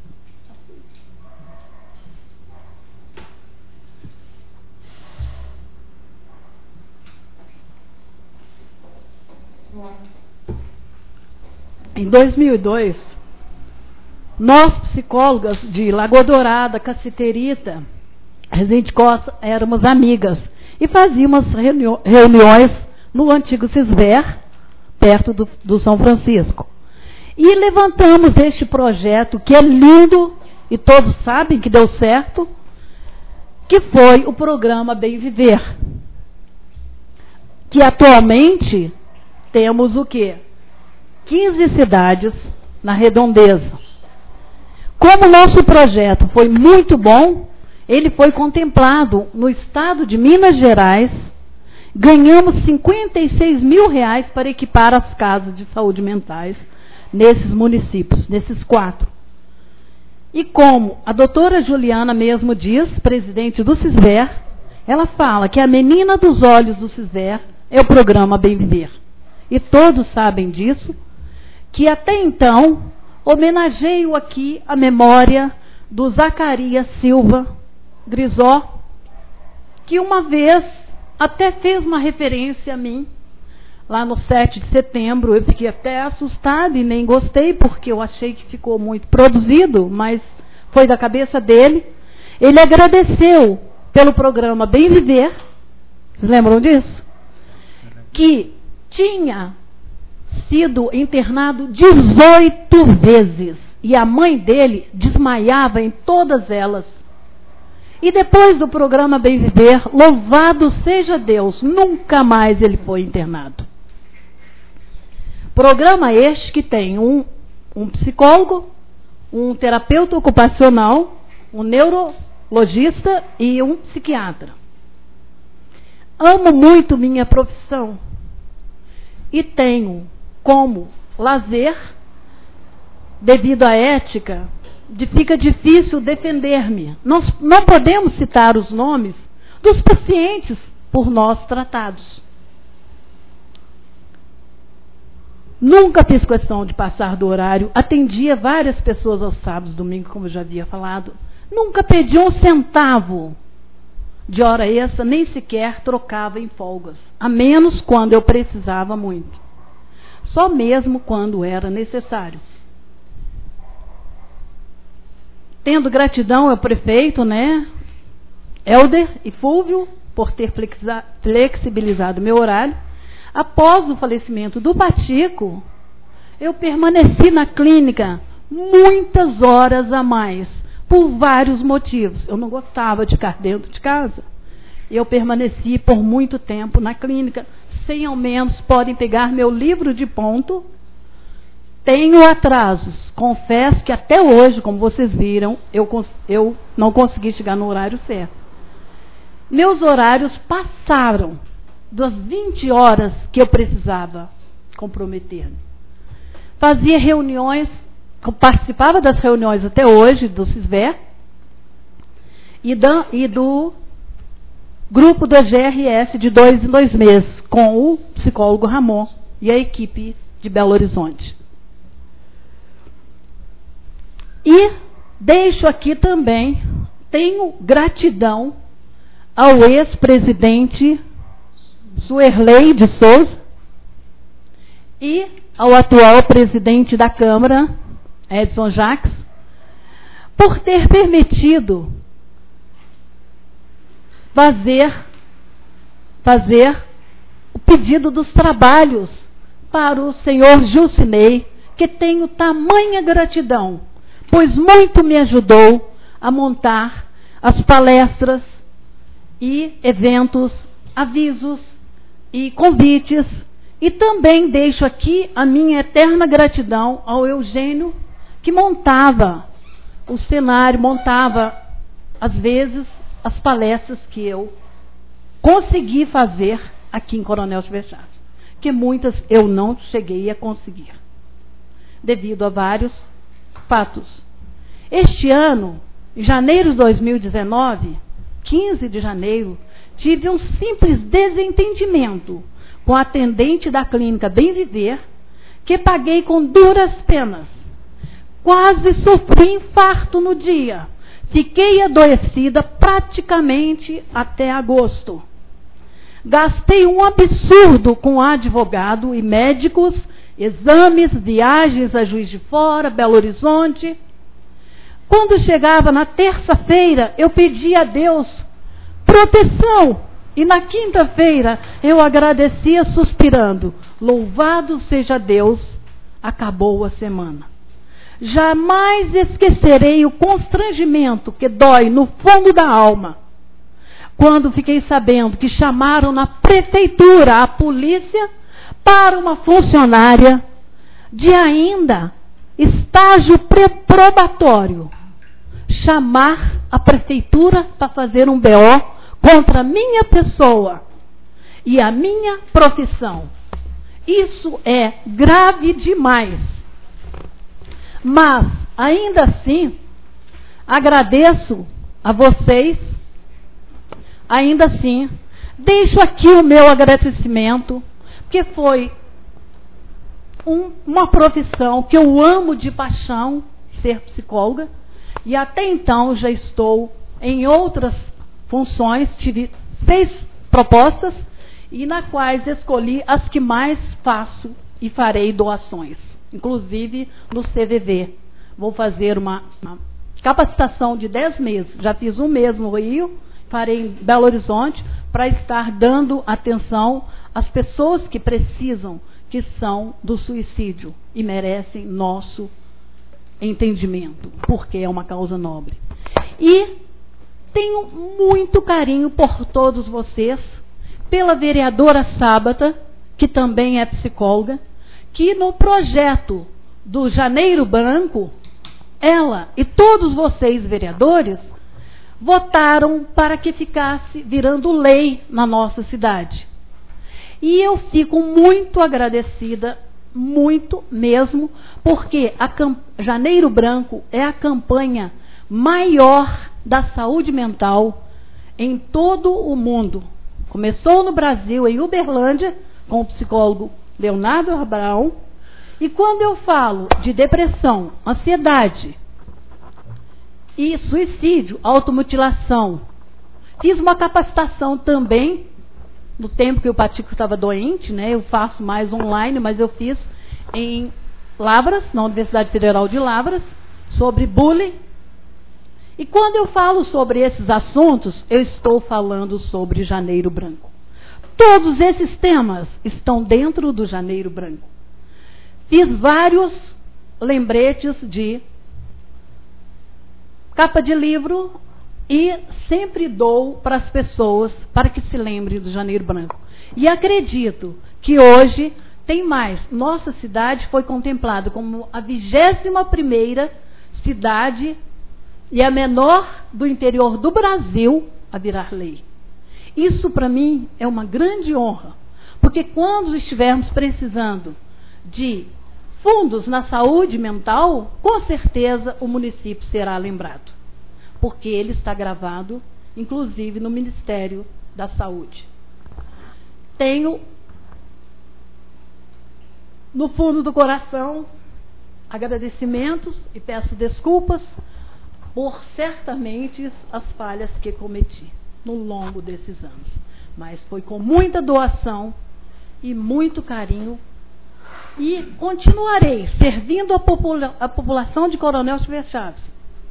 em 2002, nós psicólogas de Lagoa Dourada, Caceterita, Resende Costa, éramos amigas e fazíamos reuniões no antigo CISVER, perto do São Francisco. E levantamos este projeto que é lindo e todos sabem que deu certo, que foi o programa Bem Viver. Que atualmente temos o quê? 15 cidades na redondeza. Como o nosso projeto foi muito bom, ele foi contemplado no estado de Minas Gerais. Ganhamos R$56 mil para equipar as casas de saúde mentais nesses municípios, nesses 4. E como a doutora Juliana mesmo diz, presidente do CISVER, ela fala que a menina dos olhos do CISVER é o programa Bem Viver. E todos sabem disso, que até então homenageio aqui a memória do Zacarias Silva Grisó, que uma vez até fez uma referência a mim, lá no 7 de setembro. Eu fiquei até assustada e nem gostei, porque eu achei que ficou muito produzido, mas foi da cabeça dele. Ele agradeceu pelo programa Bem Viver, vocês lembram disso? Que tinha sido internado 18 vezes. E a mãe dele desmaiava em todas elas. E depois do programa Bem Viver, louvado seja Deus, nunca mais ele foi internado. Programa este que tem um psicólogo, um terapeuta ocupacional, um neurologista e um psiquiatra. Amo muito minha profissão e tenho como lazer, devido à ética, fica difícil defender-me. Nós não podemos citar os nomes dos pacientes por nós tratados. Nunca fiz questão de passar do horário, atendia várias pessoas aos sábados, domingos, como eu já havia falado. Nunca pedi um centavo de hora extra, nem sequer trocava em folgas, a menos quando eu precisava muito. Só mesmo quando era necessário. Tendo gratidão ao prefeito, Helder e Fúvio, por ter flexibilizado meu horário. Após o falecimento do Patico, eu permaneci na clínica muitas horas a mais, por vários motivos. Eu não gostava de ficar dentro de casa. Eu permaneci por muito tempo na clínica, sem ao menos podem pegar meu livro de ponto. Tenho atrasos. Confesso que até hoje, como vocês viram, eu não consegui chegar no horário certo. Meus horários passaram das 20 horas que eu precisava comprometer-me. Fazia reuniões, participava das reuniões até hoje, do CISVER, e do grupo da GRS de 2 em 2 meses, com o psicólogo Ramon e a equipe de Belo Horizonte. E deixo aqui também, tenho gratidão ao ex-presidente Suerley de Souza e ao atual presidente da Câmara, Edson Jacques, por ter permitido fazer o pedido dos trabalhos para o senhor Gilcinei, que tenho tamanha gratidão, pois muito me ajudou a montar as palestras e eventos, avisos e convites. E também deixo aqui a minha eterna gratidão ao Eugênio, que montava o cenário, montava, às vezes, as palestras que eu consegui fazer aqui em Coronel Xavier Chaves, que muitas eu não cheguei a conseguir, devido a vários fatos. Este ano, em janeiro de 2019, 15 de janeiro, tive um simples desentendimento com a atendente da clínica Bem Viver, que paguei com duras penas. Quase sofri infarto no dia. Fiquei adoecida praticamente até agosto. Gastei um absurdo com advogado e médicos, exames, viagens a Juiz de Fora, Belo Horizonte. Quando chegava na terça-feira, eu pedia a Deus proteção. E na quinta-feira, eu agradecia suspirando. Louvado seja Deus, acabou a semana. Jamais esquecerei o constrangimento que dói no fundo da alma, quando fiquei sabendo que chamaram na prefeitura a polícia para uma funcionária de ainda estágio probatório chamar a prefeitura para fazer um BO contra a minha pessoa e a minha profissão. Isso é grave demais. Mas, ainda assim, agradeço a vocês. Ainda assim, deixo aqui o meu agradecimento, porque foi uma profissão que eu amo de paixão, ser psicóloga, e até então já estou em outras funções, tive 6 propostas, e na quais escolhi as que mais faço e farei doações, inclusive no CVV. Vou fazer uma capacitação de 10 meses, já fiz 1 mês no Rio, farei em Belo Horizonte, para estar dando atenção as pessoas que precisam, que são do suicídio e merecem nosso entendimento, porque é uma causa nobre. E tenho muito carinho por todos vocês, pela vereadora Sábata, que também é psicóloga, que no projeto do Janeiro Branco, ela e todos vocês, vereadores, votaram para que ficasse virando lei na nossa cidade. E eu fico muito agradecida, muito mesmo, porque Janeiro Branco é a campanha maior da saúde mental em todo o mundo. Começou no Brasil, em Uberlândia, com o psicólogo Leonardo Abraão. E quando eu falo de depressão, ansiedade e suicídio, automutilação, fiz uma capacitação também, no tempo que o Patico estava doente, né? Eu faço mais online, mas eu fiz em Lavras, na Universidade Federal de Lavras, sobre bullying. E quando eu falo sobre esses assuntos, eu estou falando sobre Janeiro Branco. Todos esses temas estão dentro do Janeiro Branco. Fiz vários lembretes de capa de livro e sempre dou para as pessoas para que se lembrem do Janeiro Branco. E acredito que hoje tem mais. Nossa cidade foi contemplada como a 21ª cidade e a menor do interior do Brasil a virar lei. Isso para mim é uma grande honra, porque quando estivermos precisando de fundos na saúde mental, com certeza o município será lembrado, porque ele está gravado, inclusive, no Ministério da Saúde. Tenho, no fundo do coração, agradecimentos e peço desculpas por certamente as falhas que cometi no longo desses anos. Mas foi com muita doação e muito carinho e continuarei servindo a população de Coronel Xavier Chaves,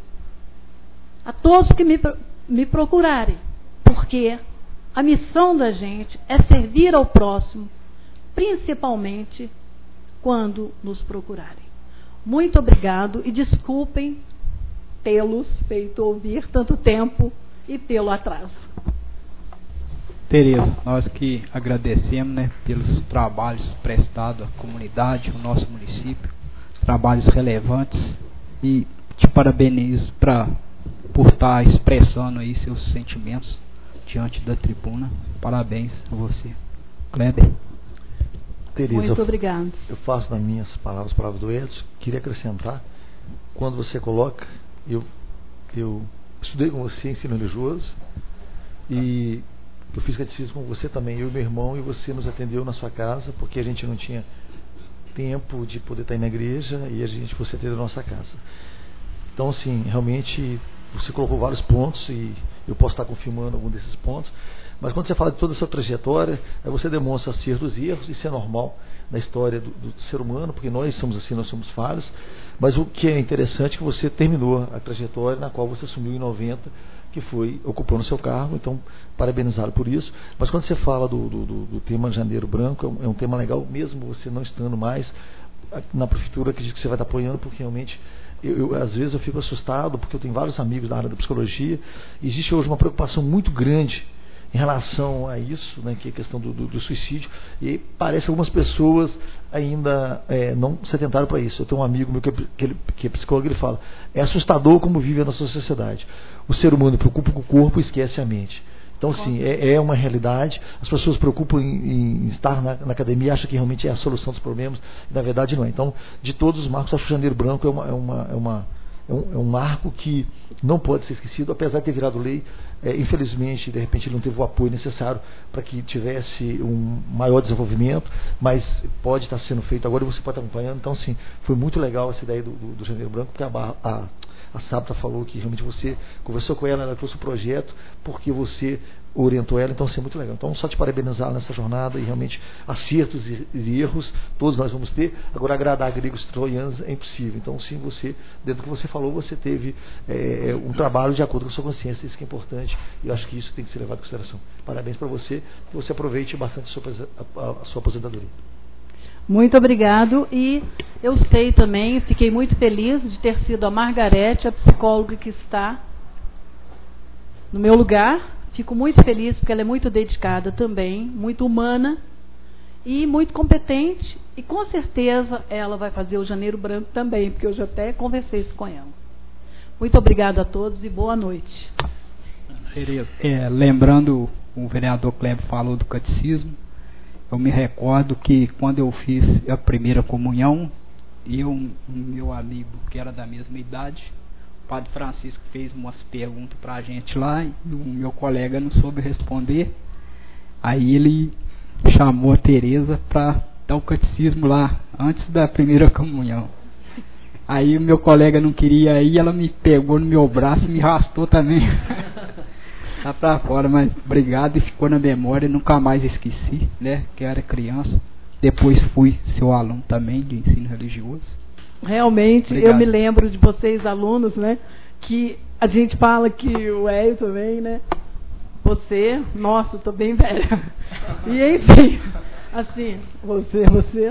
a todos que me procurarem, porque a missão da gente é servir ao próximo, principalmente quando nos procurarem. Muito obrigado e desculpem tê-los feito ouvir tanto tempo e pelo atraso. Tereza, nós que agradecemos, né, pelos trabalhos prestados à comunidade, ao nosso município, trabalhos relevantes, e te parabenizo por estar expressando aí seus sentimentos diante da tribuna. Parabéns a você. Kleber. Tereza, muito obrigado. Eu faço nas minhas palavras do Edson. Queria acrescentar, quando você coloca, eu estudei com você em ensino religioso e eu fiz catecismo com você também, eu e meu irmão, e você nos atendeu na sua casa, porque a gente não tinha tempo de poder estar aí na igreja, e você atendeu na nossa casa. Então, assim, realmente, você colocou vários pontos, e eu posso estar confirmando algum desses pontos, mas quando você fala de toda a sua trajetória, você demonstra acertos e erros, isso é normal na história do ser humano, porque nós somos assim, nós somos falhos, mas o que é interessante é que você terminou a trajetória na qual você assumiu em 90, que foi ocupando o seu cargo, então parabenizá-lo por isso. Mas quando você fala do tema Janeiro Branco, é um tema legal, mesmo você não estando mais na prefeitura, acredito que você vai estar apoiando, porque realmente às vezes eu fico assustado, porque eu tenho vários amigos da área da psicologia, e existe hoje uma preocupação muito grande em relação a isso, né, que é a questão do suicídio, e parece que algumas pessoas ainda não se atentaram para isso. Eu tenho um amigo meu que é psicólogo, ele fala, é assustador como vive a nossa sociedade. O ser humano preocupa com o corpo e esquece a mente. Então, sim, é uma realidade. As pessoas se preocupam em estar na academia, acham que realmente é a solução dos problemas, e na verdade não é. Então, de todos os marcos, acho que o Janeiro Branco é um marco que não pode ser esquecido, apesar de ter virado lei. Infelizmente, de repente, ele não teve o apoio necessário para que tivesse um maior desenvolvimento, mas pode estar sendo feito agora e você pode estar acompanhando. Então, sim, foi muito legal essa ideia do Janeiro Branco, porque a Sabta falou que realmente você conversou com ela, ela trouxe o projeto, porque você orientou ela, então isso é muito legal. Então, só te parabenizar nessa jornada, e realmente acertos e erros, todos nós vamos ter. Agora, agradar gregos e troianos é impossível. Então, sim, você, dentro do que você falou, você teve um trabalho de acordo com a sua consciência, isso que é importante, e eu acho que isso tem que ser levado em consideração. Parabéns para você, que você aproveite bastante a sua aposentadoria. Muito obrigado, e eu sei também, fiquei muito feliz de ter sido a Margarete, a psicóloga que está no meu lugar. Fico muito feliz porque ela é muito dedicada também, muito humana e muito competente, e com certeza ela vai fazer o Janeiro Branco também, porque eu já até conversei isso com ela. Muito obrigada a todos e boa noite. Lembrando, o vereador Kleber falou do catecismo, eu me recordo que quando eu fiz a primeira comunhão, e um meu amigo que era da mesma idade, o Padre Francisco, fez umas perguntas para a gente lá, e o meu colega não soube responder. Aí ele chamou a Tereza para dar o catecismo lá, antes da primeira comunhão. Aí o meu colega não queria ir, ela me pegou no meu braço e me arrastou também. Tá pra fora, mas obrigado, e ficou na memória, nunca mais esqueci, né, que eu era criança. Depois fui seu aluno também de ensino religioso. Realmente, obrigado. Eu me lembro de vocês, alunos, né, que a gente fala que o Hélio também, né, você, nossa, eu tô bem velha. E enfim, assim, você.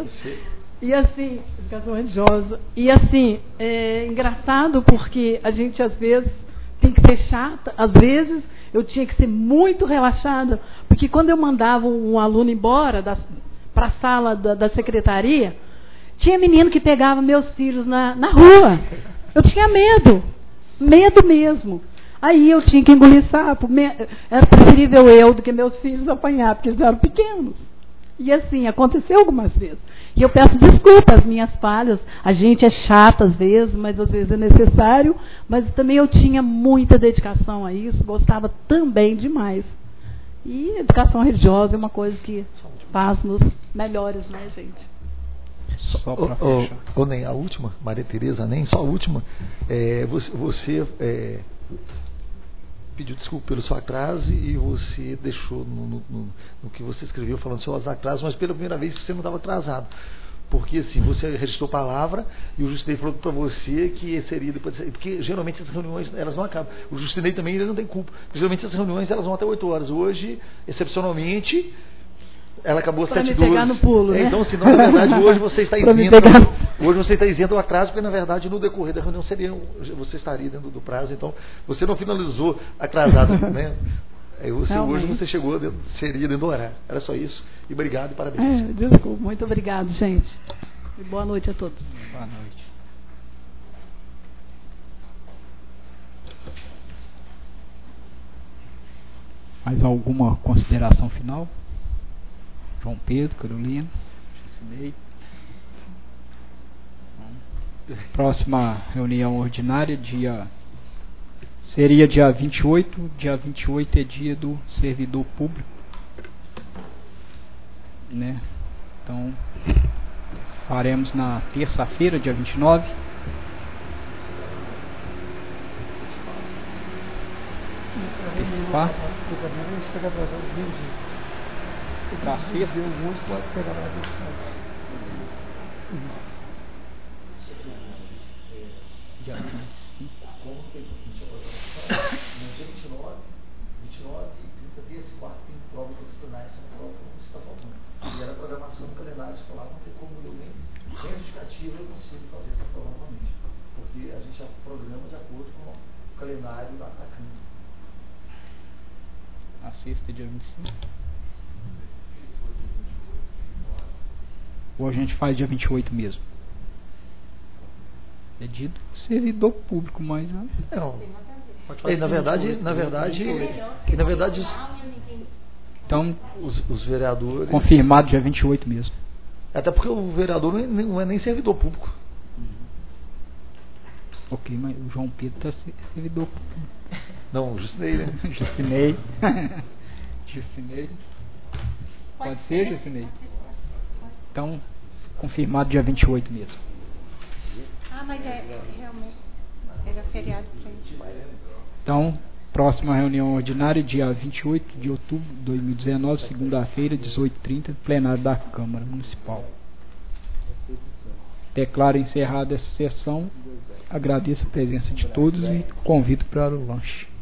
E assim, educação religiosa. E assim, é engraçado porque a gente às vezes tem que ser chata, às vezes eu tinha que ser muito relaxada, porque quando eu mandava um aluno embora para a sala da secretaria, tinha menino que pegava meus filhos na rua. Eu tinha medo mesmo. Aí eu tinha que engolir sapo. Era preferível eu do que meus filhos apanhar, porque eles eram pequenos. E assim, aconteceu algumas vezes. E eu peço desculpa às minhas falhas. A gente é chata às vezes, mas às vezes é necessário. Mas também eu tinha muita dedicação a isso, gostava também demais. E educação religiosa é uma coisa que faz-nos melhores, né, gente? Só para fechar. Nem a última, Maria Tereza, nem só a última. Você pediu desculpa pelo seu atraso, e você deixou no que você escreveu falando seus atrasos, mas pela primeira vez você não estava atrasado. Porque assim, você registrou palavra e o Justinei falou para você que seria depois, porque geralmente essas reuniões elas não acabam. O Justinei também ele não tem culpa. Geralmente essas reuniões elas vão até 8 horas. Hoje, excepcionalmente, ela acabou às 7h12. Pegar no pulo, né? Então, senão, na verdade, hoje você está isento. Hoje você está isento ao atraso, porque na verdade no decorrer da reunião você estaria dentro do prazo. Então, você não finalizou atrasado, né? Hoje você chegou, seria dentro do horário. Era só isso. E obrigado e parabéns. Desculpa, muito obrigado, gente. E boa noite a todos. Boa noite. Mais alguma consideração final? João Pedro, Carolina, Cicinei. Próxima reunião ordinária, seria dia 28. Dia 28 é dia do servidor público, né? Então, faremos na terça-feira, dia 29. Participar. Da sexta. Dia 25. No dia 29 e 30 dias, quarto tem prova disciplinar, essa prova que está faltando. E era a programação do calendário escolar, não tem como eu nem justificativa eu consigo fazer essa prova novamente. Porque a gente já programa de acordo com o calendário da atacante. A sexta, dia 25. Ou a gente faz dia 28 mesmo? É dito servidor público, mas não. Na verdade, então, os vereadores. Confirmado dia 28 mesmo. Até porque o vereador não é nem servidor público. Ok, mas o João Pedro está servidor público. Não, o Justinei, né? Justinei. Pode ser, Justinei? Então, confirmado dia 28 mesmo. Mas realmente. Pega feriado pra gente. Então, próxima reunião ordinária, dia 28 de outubro de 2019, segunda-feira, 18h30, plenário da Câmara Municipal. Declaro encerrada essa sessão. Agradeço a presença de todos e convido para o lanche.